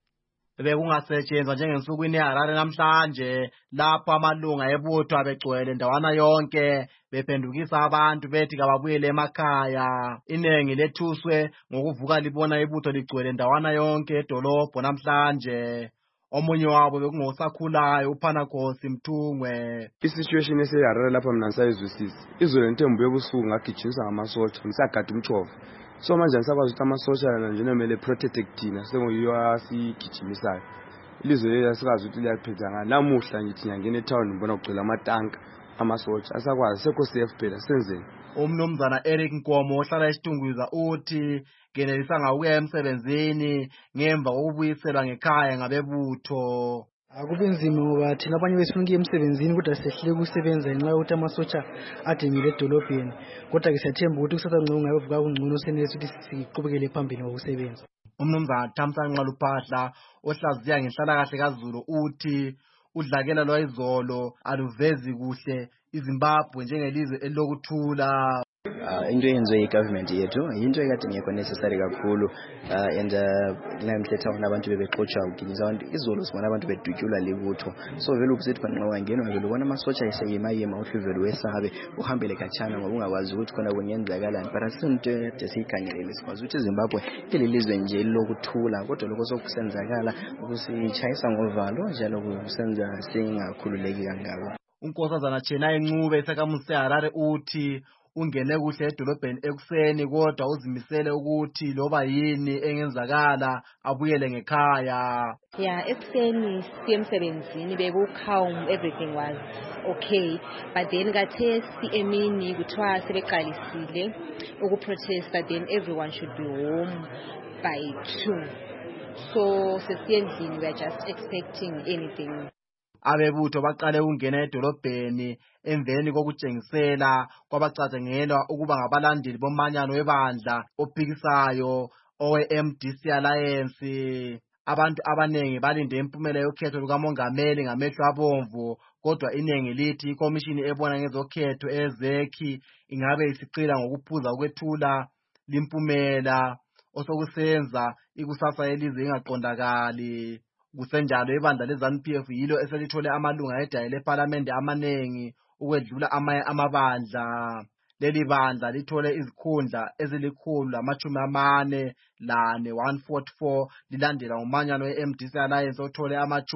Bekungasetshenzwa njengensukwini eHarare namhlanje lapho amalunga ebutho abegcwele ndawana yonke bephendukisa abantu bethi kababuyele emakhaya. Inengi lethuswe ngokuvuka libona ibutho ligcwele ndawana yonke edolobho namhlanje. Omunye wabo bekungosakhulayo uPhanakhosi Mthungwe. Isituation eseHarare lapha mina ngisayizwisisa. Izolo ntembu yobusuku ngagijimisa ngamasotsha ngisagada umchova. So manje ngisakwazi ukuthi amasotsha njena kumele protect thina sengoyiyo asigijimisayo. Ilizwe leli asikazi ukuthi liyaphetha ngani. Namuhla ngithi ngiyangena etown ngibona kugcwele amatanka amasotsha asakwazi sekho safe phela senzeni. Umnumzana Eric Nkomo ohlala eSitungwiza uthi ngenelisa ngawuya emsebenzini ngemva kokubuyiselwa ngekhaya ngabebutho. Akubenzima ngoba thina abanye besuke emsebenzini kodwa sehlile ukusebenza ngenxa yokuthi amasotsha adengile edolobheni kodwa ke siyathemba ukuthi kusasa ngcono ngayovuka kungcono senelisa ukuthi siqhubekele phambili ngokusebenza. Umnumzana Thamsanqa Luphahla ohlaziya ngenhlalakahle kaZulu uthi udlakela lwayizolo aluvezi kuhle iZimbabwe njengelizwe elokuthula. Into yenziwe igovernment yethu into ekade ngekho necessary kakhulu and namhletha abantu bebexotsha uginyisa abantu izolo sibona abantu bedutyulwa libutho so vele ukusithi kwanqoba ngeno vele ubona amasotsha eseyima uhluvelo wesabe uhambele kachana ngoba ungakwazi ukuthi khona kunyenzakalani but asinto esikhangelele sikwazi ukuthi iZimbabwe ililizwe nje lokuthula kodwa lokho sokusenzakala ukusitshayisa ngovalo njalo kusenza singakhululeki kangako. Unkosazana Chena Ncube esakamuzi seHarare uthi ungene kuhle edolobheni ekuseni kodwa uzimisele ukuthi loba yini engenzakala abuyele ngekhaya. Ekuseni siyemsebenzini bekucalm, everything was okay, but then kathesi emini kuthiwa sebeqalisile ukuprotesta, then everyone should be home by 2. So sesiyendlini, we are just expecting anything. Abebutho baqale ukungena edolobheni emveni kokutshengisela kwabacazengelwa ukuba ngabalandeli bomanyano webandla ophikisayo owe-MDC Alliance. Abantu abanengi balinde impumela yokhetho lukamongameli ngamehlo abomvu kodwa inengi lithi ikomishini ebona ngezokhetho ezekhi ingabe isiqila ngokuphuza ukwethula limpumela osokusenza ikusasa yelizwe ingaqondakali. Kusenjalo ibandla leZANU-PF yilo eselithole amalunga edayile eParliament amanengi ukwedlula amanye amabandla. Leli bandla lithole izikhundla ezili144 144 lilandela umanyano weMDC Alliance othole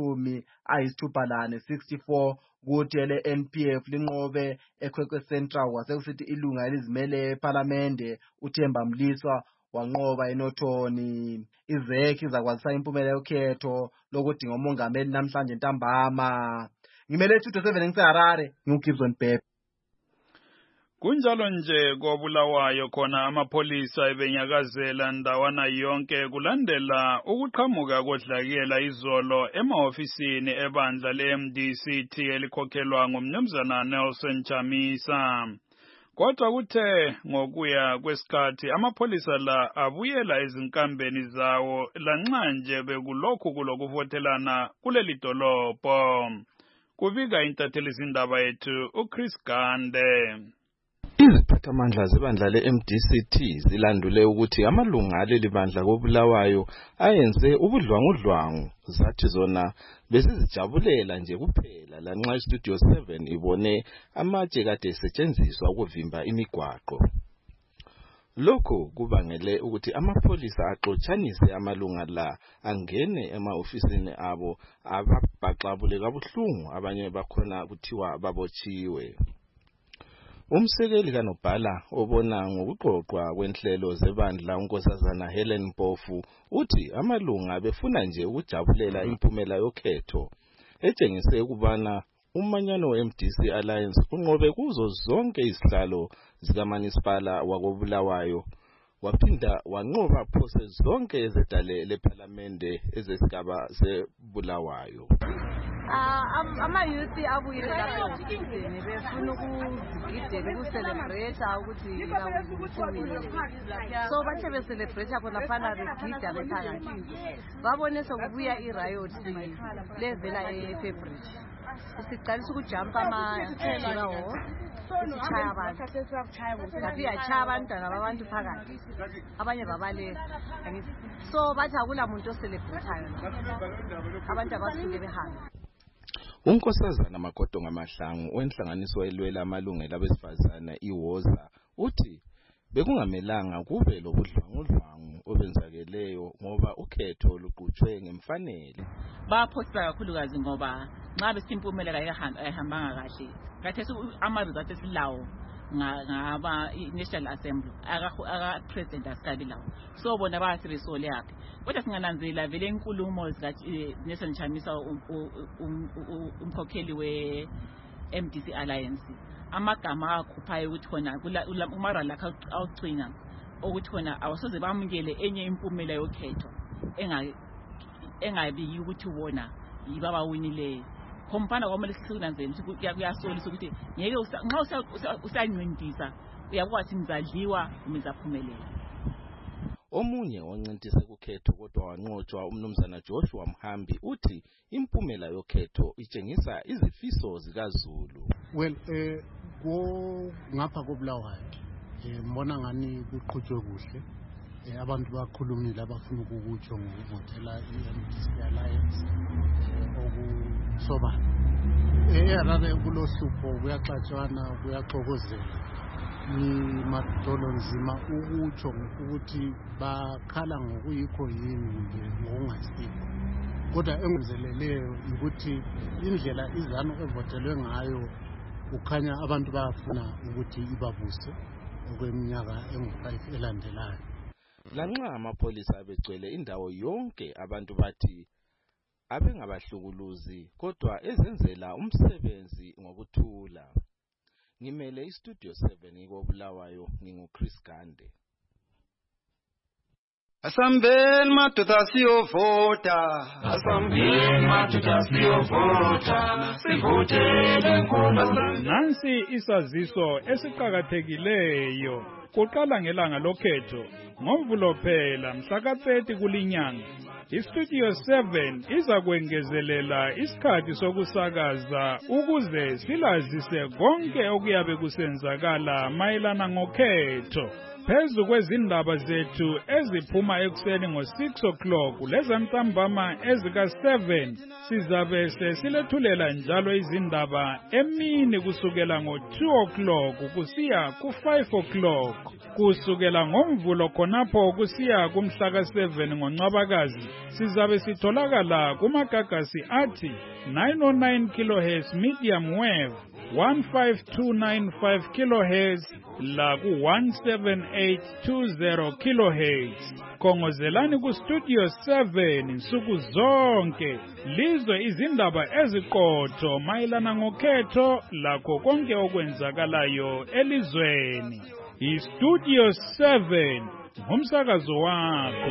ama-64 kuthi ele-NPF linqobe eKwekwe Central kwasekusithi ilunga elizimele eParliament uThemba Mliswa wanqoba eNothoni. Izekhi zakwazisa impumela yokhetho lokudinga umongameli namhlanje ntambama. Ngimele Studio 7 ngiseHarare, ngiuGibson Bebe. Kunjalo nje koBulawayo khona amapholisa ebenyakazela ndawana yonke kulandela ukuqhamuka kodlakela izolo emahofisini ebandla le-MDCT elikhokhelwa ngumnumzana Nelson Chamisa. Kodwa kuthe ngokuya kwesikhathi amapholisa la abuyela ezinkambeni zawo lanxa nje bekulokhu kulokuvotelana kuleli dolobho. Kubika intatheli zindaba yethu uChris Gande. Iziphathamandla zebandla le-MDCT zilandule ukuthi amalunga aleli bandla koBulawayo ayenze ubudlwangudlwangu, zathi zona bezizijabulela nje kuphela lanxa iStudio 7 ibone amatshe kade esetshenziswa ukuvimba imigwaqo. Lokho kubangele ukuthi amapholisa axotshanise amalunga la angene ema-ofisini abo ababhaxabule kabuhlungu, abanye bakhona kuthiwa babotshiwe. Umsekeli kaNobhala obona ngokuqoqwa kwenhlelo zebandla uNkosazana Helen Mpofu uthi amalunga befuna nje ukujabulela impumela yokhetho, etshengise ukubana umanyano we-MDC Alliance unqobe kuzo zonke izihlalo zikaManisipala wakoBulawayo, waphinda wanqoba phose zonke ezedale lephalamende ezesigaba seBulawayo. Ama-youth abuyile lapha ekuseni befuna ukugidela ukucelebrate ukuthi bakuphumile. So bathe becelebrate khona fana begida bephakathi. Babone sokubuya i-riot levela eFebruary. Siqalisa ukujumpa ama-lawo sichaya abantu. Sathi yachaya abantwana babantu phakathi. Abanye babaleka. So bathi akula muntu ocelebrateayo. Abantu abasuke behamba. Unkosazana Makoto Ngamahlangu wenhlanganiso elwela amalungelo abesifazana iWoza uthi bekungamelanga kube lobudlwangudlwangu obenzakeleyo ngoba ukhetho luqhutshwe ngemfanele. Baphosa kakhulukazi ngoba nxa besimpumelelo ayihambanga kahle. Kathesi ama-result esilawo ngaba National Assembly aka President asikali lawo. So bona basebesole yakhe. Kodwa singananzela vele inkulumo zikathi Nelson Chamisa umkhokheli we-MDC Alliance. Amagama akhuphayo ukuthi khona umara lakhe awugcina ukuthi khona awusoze bamukele enye impumela yokhetho engabi ukuthi wona yiba bawinileyo. Kompana kwamele sikunanzela ukuthi kuyasolisa ukuthi ngeke nxa usancindisa uyakwazi ngizadliwa umizaphumelela. Omunye oncintise kukhetho kodwa wanqotshwa umnumzana Joshua Mhambi uthi impumela yokhetho itshengisa izifiso zikaZulu. Well, ngapha koBulawayo mbona ngani kuqhutshwe kuhle. Abantu bakhulumile abafuna ukukutsho ngokuvotela i-MDC Alliance okusobala. Eharare kulohlupho kuyaxatshana kuyaxokozela. Ni madolo nzima ukutsho ukuthi bakhala ngokuyikho yini ngokungasikho. Kodwa engizeleleyo ukuthi indlela izano evotelwe ngayo ukhanya abantu bayafuna ukuthi ibabuse okweminyaka engu-5 elandelayo. Lanxa amapholisa abegcwele indawo yonke abantu bathi abengabahlukuluzi kodwa ezenzela umsebenzi ngokuthula. Ngimele iStudio 7 koBulawayo nginguChris Gande. Asambeni madoda siyovota, asambeni madoda siyovota, sivotele nkulunkulu. Nansi isaziso esiqhakathekileyo. Kuqala ngelanga lokhetho ngoMvulo phela mhla ka-30 kulinyanga. iStudio 7 iza kwengezelela isikhathi sokusakaza ukuze silazise konke okuyabe kusenzakala mayelana ngokhetho. Phezu kwezindaba zethu eziphuma ekuseni ngo-6 o'clock lezantambama ezika-7 sizabe silethulela njalo izindaba emini kusukela ngo-2 o'clock kusiya ku-5 o'clock. Kusukela ngoMvulo khonapho kusiya kumhla ka-7 ngoNcwabakazi sizabe sitholakala kumagagasi athi 909 kHz medium wave 15295 kHz la ku 17820 kHz. Khongozelani ku Studio 7 insuku zonke lizwe izindaba eziqotho mayelana ngokhetho lakho konke okwenzakalayo elizweni. iStudio 7 ngumsakazo wakho.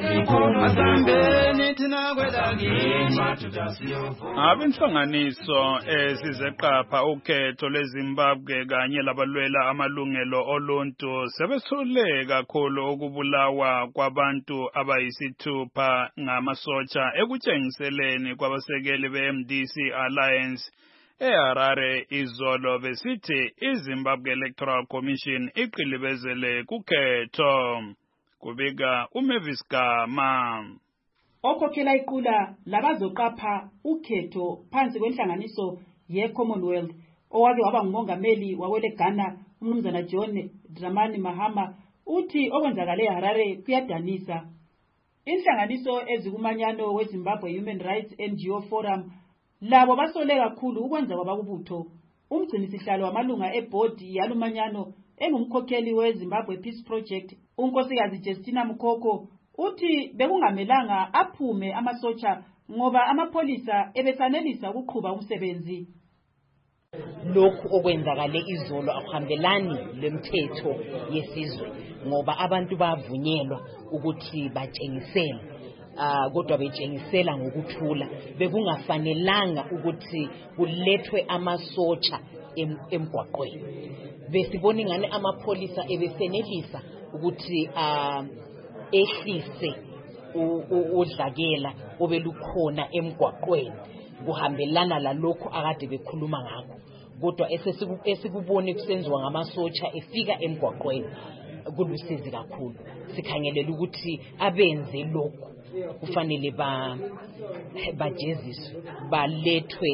Abenhlanganiso ezizeqapha ukhetho lweZimbabwe kanye labalwela amalungelo oluntu sebethule kakhulu ukubulawa kwabantu abayisithupha ngamasotsha ekutshengiseleni kwabasekeli beMDC Alliance eHarare izolo besithi iZimbabwe Electoral Commission iqilibezele kukhetho. Kubika uMavis Gama. Okhokhela iqula labazoqapha ukhetho phansi kwenhlanganiso ye-Commonwealth owake waba ngumongameli wawele Ghana umnumzana John Dramani Mahama uthi okwenzakale eHarare kuyadanisa. Inhlanganiso ezikumanyano weZimbabwe Human Rights NGO Forum labo basole kakhulu ukwenza kwabakubutho. Umgcinisihlalo wamalunga ebhodi yalumanyano engumkhokheli weZimbabwe Peace Project unkosikazi Justina Mkhoko uthi bekungamelanga aphume amasotsha ngoba amapholisa ebesanelisa ukuqhuba umsebenzi. Lokhu okwenzakale izolo akuhambelani lemthetho yesizwe ngoba abantu bavunyelwa ukuthi batshengisele kodwa betshengisela ngokuthula. Bekungafanelanga ukuthi kulethwe amasotsha emgwaqweni. Besibona ingane amapholisa ebesenelisa ukuthi ehlise udlakela obelukhona emgwaqweni kuhambelana lalokho akade bekhuluma ngakho. Kodwa esikubone kusenziwa ngamasotsha efika emgwaqweni kulusizi kakhulu. Sikhangelela ukuthi abenze lokho kufanele bajeziswe balethwe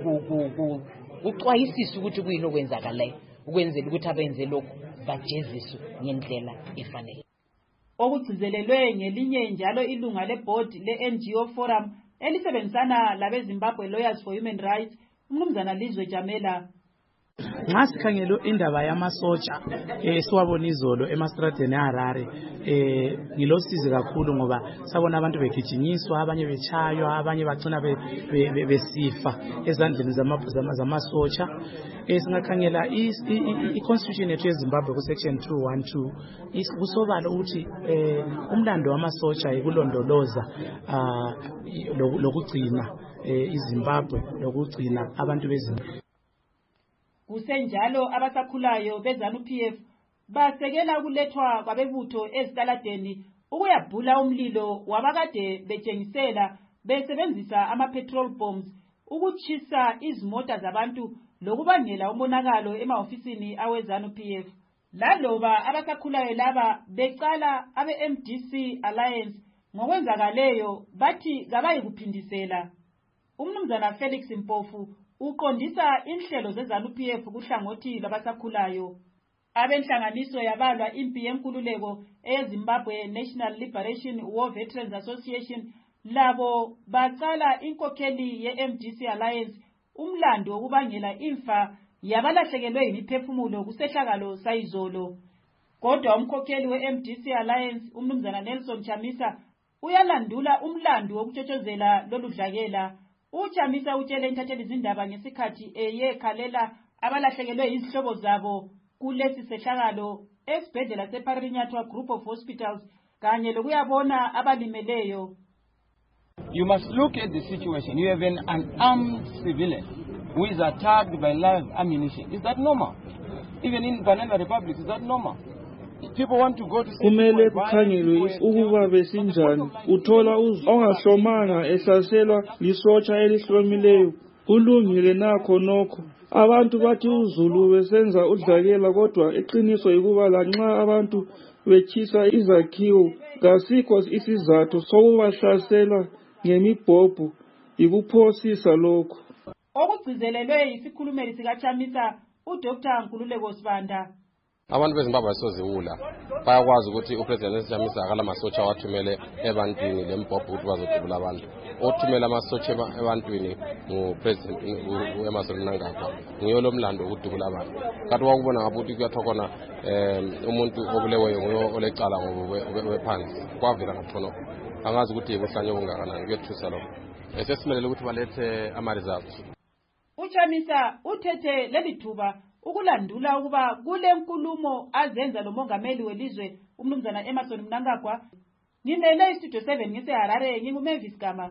uxwayisisa ukuthi kuyini okwenzakalayo ukwenzela ukuthi abenze lokho bajeziswe ngendlela efanele. Okugcizelelwe ngelinye njalo ilunga lebhodi le-NGO Forum elisebenzisana labeZimbabwe Lawyers for Human Rights umnumzana Lizwe Jamela. Nxa sikhangela indaba yamasotsha siwabona izolo emastradeni eHarare ngilosizi kakhulu ngoba sabona abantu begijinyiswa, abanye bechaywa, abanye bagcina besifa ezandleni zamasotsha. Singakhangela i-constitution yethu yeZimbabwe ku-section 212 kusobala ukuthi umlando wamasotsha yikulondoloza lokugcina iZimbabwe lokugcina abantu beZimbabwe. Kusenjalo abasakhulayo beZANU-PF basekela ukulethwa kwabebutho ezitaladeni ukuyabhula umlilo wabakade betshengisela besebenzisa ama-petrol bombs ukuchisa izimota zabantu lokubangela umonakalo emahofisini aweZANU-PF. Laloba abasakhulayo laba becala abe-MDC Alliance ngokwenzakaleyo bathi kabayi kuphindisela. Umnumzana Felix Mpofu uqondisa inhlelo zeZANU-PF kuhlangothi labasakhulayo. Abenhlanganiso yabalwa impi yenkululeko eZimbabwe National Liberation War Veterans Association labo bacala inkokheli ye-MDC Alliance umlando wokubangela imfa yabalahlekelwe imiphefumulo kusehlakalo sayizolo. Kodwa umkhokheli we-MDC Alliance umnumzana Nelson Chamisa uyalandula umlando wokutshotshozela loludlakela. Uchamisa utshele intatheli izindaba ngesikhathi eyekhalela abalahlekelwe izihlobo zabo kulesi sehlakalo esibhedlela seParinyatwa Group of Hospitals kanye lokuyabona abalimeleyo. You must look at the situation. You have an armed civilian who is attacked by live ammunition. Is that normal? Even in Banana Republic, is that normal? Kumele kukhangelwe ukuba besinjani. Uthola ongahlomanga ehlaselwa lisotsha elihlomileyo. Kulungile nakho nokho. Abantu bathi uZulu besenza udlakela kodwa iqiniso yikuba lanxa abantu bechisa izakhiwo kasikho isizathu sokubahlasela ngemibhobho ikuphosisa lokho. Okugcizelelwe isikhulumeli sikaChamisa uDr. Nkululeko Sibanda. abantu beZimbabwe asoziwula bayakwazi ukuthi upresident Chamisa akala masotsha wathumele ebantwini lembhobho ukuthi bazodubula abantu othumela amasotsha ebantwini ngupresident Emmerson Mnangagwa nguye lo mlando ukudubula abantu kanti wakubona ngapha ukuthi kuyathokona umuntu obuleweyo nguye olecala ngobephansi kwavela ngathona angazi ukuthi yibuhlanye obungakanani kuyethusa lokho esesimelele ukuthi balethe ama-results. uChamisa uthethe leli thuba ukulandula ukuba kule nkulumo azenza lo mongameli welizwe umnumzana Emmerson Mnangagwa. Ngimele istudio 7 ngiseHarare, nginguMavis Gama.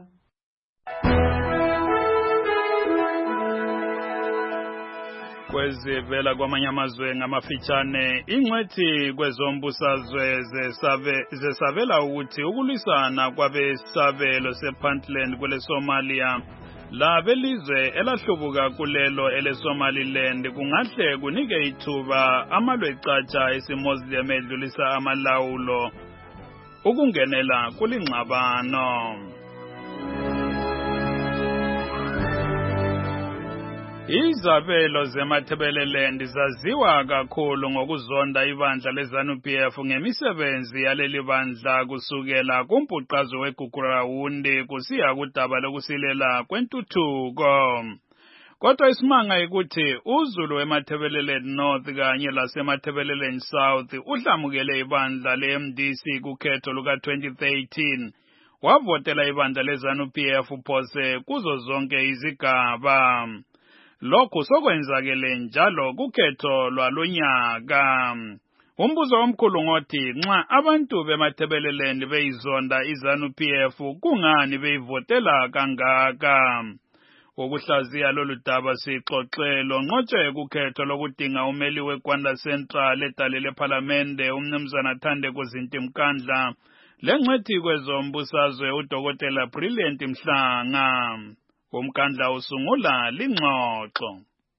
Kwezivela kwamanye amazwe ngamafitshane ingcwethi kwezombusazwe zesabela ukuthi ukulwisana kwabesabelo sePuntland kwele Somalia labelizwe elahlubuka kulelo eleSomaliland kungahle kunike ithuba amalwecatsha esiMuslim edlulisa amalawulo ukungenela kulingxabano. Izabelo zeMatabeleland zaziwa kakhulu ngokuzonda ibandla leZANU-PF ngemisebenzi yaleli bandla kusukela kumbhuqazo weGugurawundi kusiya kudaba lokusilela kwentuthuko. Kodwa isimanga ukuthi uZulu weMatabeleland North kanye laseMatabeleland South uhlamukele ibandla leMDC kukhetho luka-2013 wavotela ibandla leZANU-PF phose kuzo zonke izigaba. Lokhu sokwenzakele njalo kukhetho lwalonyaka. Umbuzo omkhulu ngothi nxa abantu beMatabeleland beyizonda iZANU-PF kungani beyivotela kangaka? Ukuhlaziya lolu daba sixoxelo ngqotshe kukhetho lokudinga umeli weGwanda Central edale lePhalamende umnumzana Thandeko Zintimkandla lengcwethi kwezombusazwe uDokotela Brilliant Mhlanga. Umkandla usungula lingxoxo.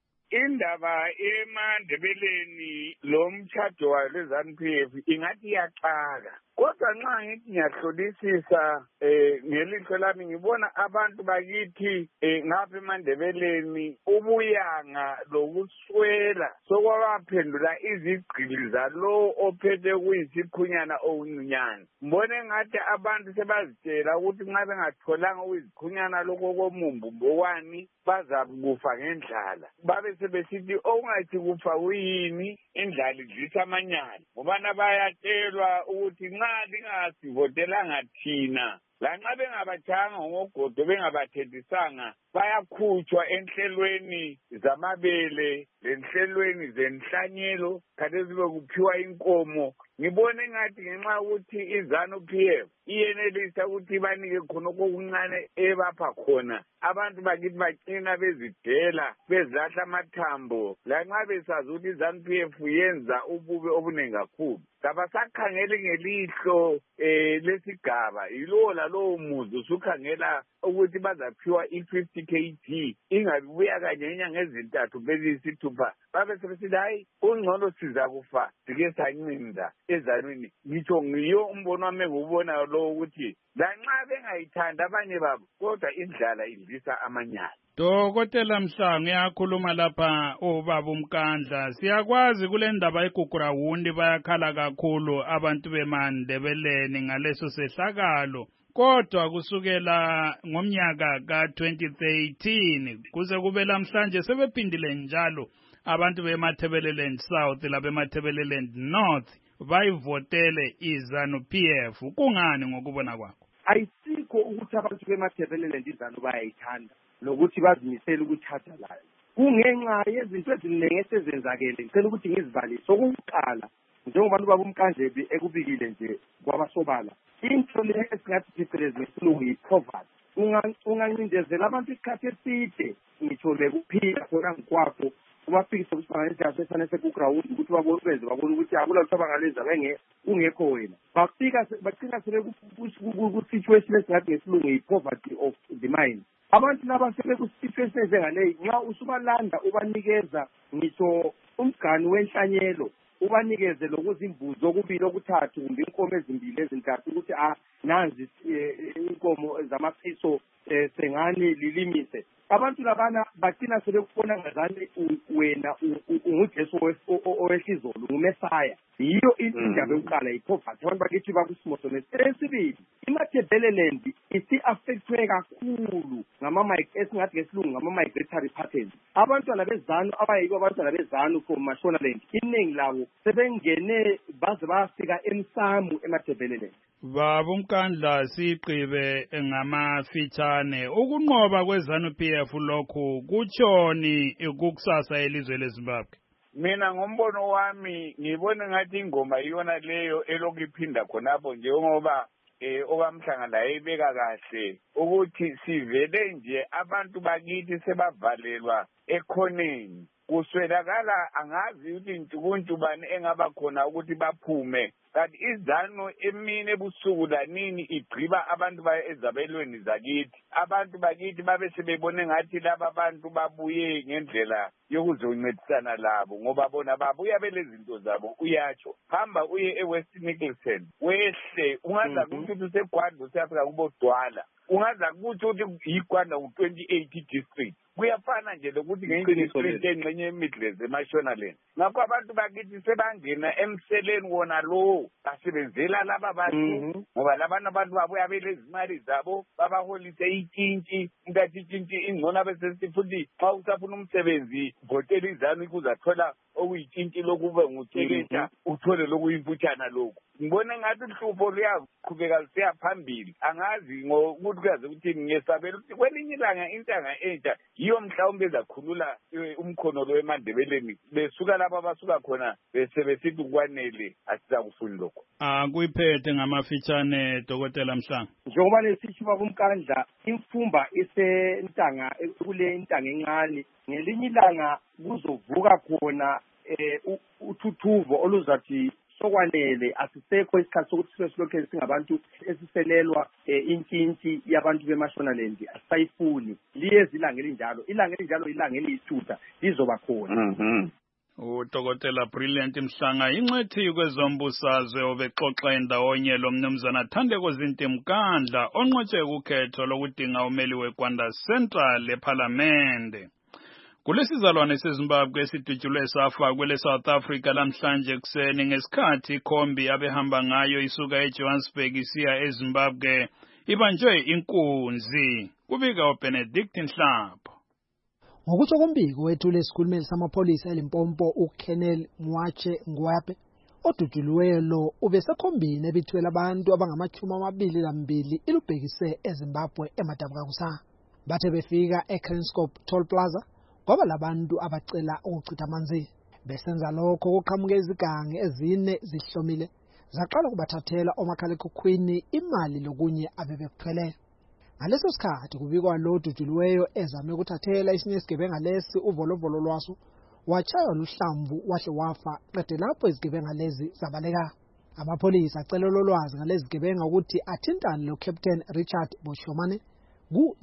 Indaba eMandebeleni lo mtshado waleZANU-PF ingathi iyaqaka. Kodwa nxa ngithi ngiyahlolisisa ngelihlo lami ngibona abantu bakithi ngapha eMandebeleni ubuyanga lokuswela sokwabaphendula izigqili zalo ophethe kuyisikhunyana okuncinyane. Mbone ngathi abantu sebazitshela ukuthi nxa bengatholanga uyizikhunyana lokho komumbu mbowani bazakufa ngendlala. Babe sebesithi okungathi kufa kuyini indlala idlisa amanyala. Ngobana bayatshelwa ukuthi nxa lingasivotelanga thina lanxa bengabatshanga ngogodo bengabathendisanga bayakhutshwa enhlelweni zamabele lenhlelweni zenhlanyelo khathesi bekuphiwa inkomo. Ngibone ngathi ngenxa ukuthi iZANU-PF iyenelisa ukuthi banike khonokho okuncane ebapha khona abantu bakithi bacina bezidela bezilahla amathambo lanxa besazi ukuthi iZANU-PF yenza ububi obunengi kakhulu. Kabasakhangeli ngelihlo lesigaba yilowo lalowo muzi usukhangela ukuthi bazaphiwa i-50 kg ingabibuya kanye inyanga ezintathu beziyisithupha. Babe sebesithi hayi kungcono sizakufa sike sancinda eZANU-ni. Ngitsho ngiyo umbono wami engiwubonayo lo ukuthi lanxa bengayithandi abanye babo kodwa indlala idlisa amanyala. Dokotela Mhlanga uyakhuluma lapha ubaba uMkandla. Siyakwazi kule ndaba yeGugurawundi bayakhala kakhulu abantu beMandebeleni ngaleso sehlakalo. Kodwa kusukela ngomnyaka ka-2013 kuze kube namhlanje sebephindile njalo abantu beMatabeleland South labeMatabeleland North bayivotele iZANU-PF. Kungani ngokubona kwakho? Ayisikho ukuthi abantu beMatabeleland iZANU bayayithanda nokuthi bazimisele ukuthatha layo. Kungenxa yezinto eziningi esezenzakele. Ngicela ukuthi ngizibalise. Okokuqala njengoba ubaba uMkandla ekubikile nje kwabasobala into le esingathi phecelezi ngesilungu yi-poverty. Ungancindezela abantu isikhathi eside ngitsho bekuphila khona ngikwakho ubafikise ukusibangela sesane seGugurawundi ukuthi babone ukuthi akula lutho abangalenza kungekho wena. Bacina sebekuku-situation esingathi ngesilungu yi-poverty of the mind. Abantu laba sebeku-situation ezengaleyi nxa usubalanda ubanikeza ngitsho umgani wenhlanyelo ubanikeze lokuzimbuzi okubili okuthathu kumbe inkomo ezimbili ezintathu ukuthi nanzi inkomo zamaphiso sengani lilimise abantu labana bagcina sebekubona ngazani wena ungujesu owehlizolo ngumesaya yiyo indaba yokuqala ipoverty abantu bakithi bakusimo sona esibili iMatabeleland isi-affectwe kakhulu esingathi ngesilungu ngama-migratory patterns abantwana bezanu abayibo abantwana bezanu from Mashonaland iningi labo sebengene baze bayafika emsamu eMatabeleland. Baba uMkandla siqhibe ngamafitshane ukunqoba kweZANU-PF lokhu kutshoni ukukusasa elizwe leZimbabwe. Mina ngombono wami ngibona ngathi ingoma iyona leyo elokhu iphinda khonapho njengoba okamhlanga ayibeka kahle ukuthi sivele nje abantu bakithi sebavalelwa ekhoneni kuswelakala angazi ukuthi intukuntubani engaba khona ukuthi baphume kanti izanu emini ebusuku lanini igqiba abantu ezabelweni zakithi abantu bakithi babe sebebone ngathi laba bantu babuye ngendlela yokuzoncedisana labo ngoba bona babuya belezinto zabo uyatsho hamba uye eWest Nicholson wehle ungaza ukuthi useGwanda usiyafika kubodwala ungaza ukuthi yiGwanda u28 district kuyafana nje lokuthi ngeyidistrict engxenye eMidlands eMashonaland ngakho abantu bakithi sebangena emseleni wona lo basebenzela laba bantu ngoba labana abantu babuya belezimali zabo babaholise itshintshi ingathi itshintshi ingcono abesesithi futhi xa usafuna umsebenzi votela izanu ikuzathola okuyitshintshi lokube ngutheketha uthole lokuyimputhana lokhu ngibona ngathi uhlupho luyaqhubeka lusiya phambili angazi ngokuthi kuyaze ukuthi ngesabela ukuthi kwelinye ilanga intanga entsha yiyo mhlawumbe ezakhulula umkhono lo eMandebeleni besuka lapha basuka khona besebesithi kwanele asizakufuni lokho. Kuyiphethe ngamafitshane Dr. Mhlanga. Njengoba lesisho bakumkandla imfumba isentanga kule intanga encane ngelinye ilanga kuzovuka khona uthuthuvo oluzathi sokwanele asisekho isikhathi sokuthi sesilokhu singabantu esiselelwa intshintshi yabantu beMashonaland asayifuni liyeza ilanga elinjalo ilanga eliyithutha lizoba khona. Dr. Brilliant Mhlanga ingcethi kwezombusazwe obexoxa endawonye lo mnumzana Thandeko Zintimkandla onqotshe ukhetho lokudinga umeli weGwanda Central eParliament. Kulesizalwane seZimbabwe esidutshulwe safa kwele South Africa lamhlanje kuseni ngesikhathi ikhombi abehamba ngayo isuka eJohannesburg isiya eZimbabwe ibanjwe inkunzi kubika uBenedict Nhlapho. Ngokutsho kombiko wethule esikhulumeli samapholisa eLimpopo uKennel Mwache Ngwape odutshulweyo lo ubesekhombini ebithwele abantu abangama-22 ilubhekise eZimbabwe eMadabukakusa bathe befika eCranscop Toll Plaza ngoba labantu abacela ukuchitha amanzi besenza lokho kuqhamuke izigange ezine zihlomile zaqala kubathathela omakhalekhukhwini imali lokunye abebekuthwele. Ngaleso sikhathi kubikwa lo dutshulweyo ezame ukuthathela isinye isigebenga lesi uvolovolo lwaso wachaywa luhlamvu wahle wafa qede lapho izigebenga lezi zabaleka. Amapholisa acela ulwazi ngalezi zigebenga ukuthi athintane lo Captain Richard Boshomane ku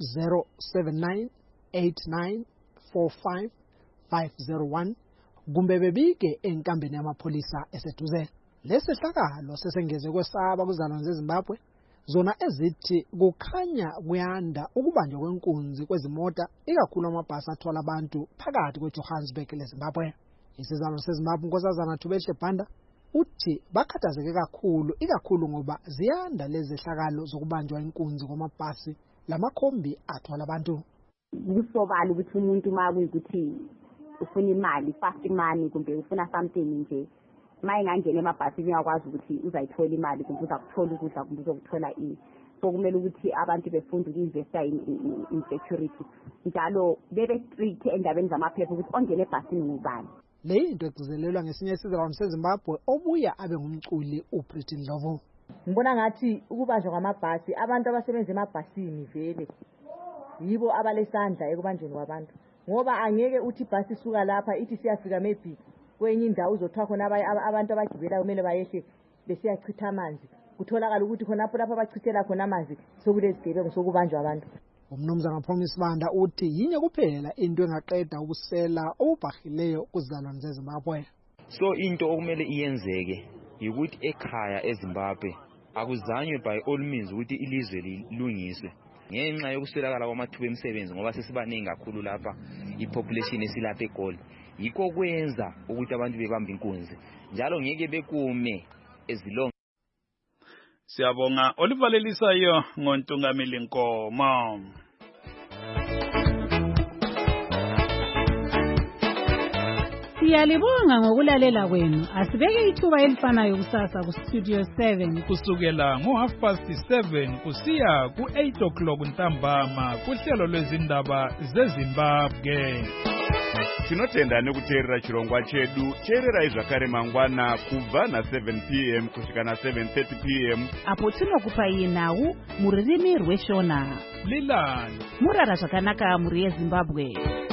07989455501 kumbe bebike enkambeni yamapholisa eseduze. Lesehlakalo sesengeze kwesaba kuzalwane zeZimbabwe zona ezithi kukhanya kuyanda ukubanjwa kwenkunzi kwezimota ikakhulu amabhasi athwala abantu phakathi kweJohannesburg leZimbabwe. Isizalwane seZimbabwe uNkosazana Thubeshe Banda uthi bakhathazeke kakhulu ikakhulu ngoba ziyanda lezi zehlakalo zokubanjwa inkunzi kwamabhasi lamakhombi athwala abantu. Kusobala ukuthi umuntu makuyikuthi ufuna imali fast money kumbe ufuna something nje mayingangena emabhasini uyakwazi ukuthi uzayithola imali kumbe uzakuthola ukudla kumbe uzokuthola ini so kumele ukuthi abantu befunde uku-investa in security njalo bebe strict endabeni zamaphepha ukuthi ongena ebhasini ngubani. Le into egcizelelwa ngesinye isizalwane seZimbabwe obuya abe ngumculi uPretty Ndlovu. Ngibona ngathi ukubanjwa kwamabhasi abantu abasebenza emabhasini vele yibo abalesandla ekubanjweni kwabantu ngoba angeke uthi ibhasi isuka lapha ithi siyafika maybe kwenye indawo uzothiwa khona abantu abagibela kumele bayehle besiyachitha amanzi kutholakala ukuthi khonapho lapho abachithela khona amanzi sokulezigebengu sokubanjwa abantu. Umnumzana Promise Banda uthi yinye kuphela into engaqeda ubusela obubhahileyo kuzalwane zeZimbabwe. So into okumele iyenzeke ukuthi ekhaya eZimbabwe akuzanywe by all means ukuthi ilizwe lilungiswe ngenxa yokuswelakala kwamathuba emisebenzi ngoba sesibaningi kakhulu lapha ipopulation esilapha eGoli. Yikho kwenza ukuthi abantu bebambe inkunzi njalo ngeke bekume ezilongo. Siyabonga olivalelisayo ngontungameli Nkomo. Siyalibonga ngokulalela kwenu. Asibeke ithuba elifanayo kusasa ku Studio 7 kusukela ngo7:30 kusiya ku8 ntambama kuhlelo lwezindaba zeZimbabwe. Tinotenda nekuteerera chirongwa chedu cherera izvakare mangwana kubva na7 p.m. kusvika na7:30 p.m. apo tinokupai nhau muririmi rweshona Lilani murara zvakanaka muri yeZimbabwe.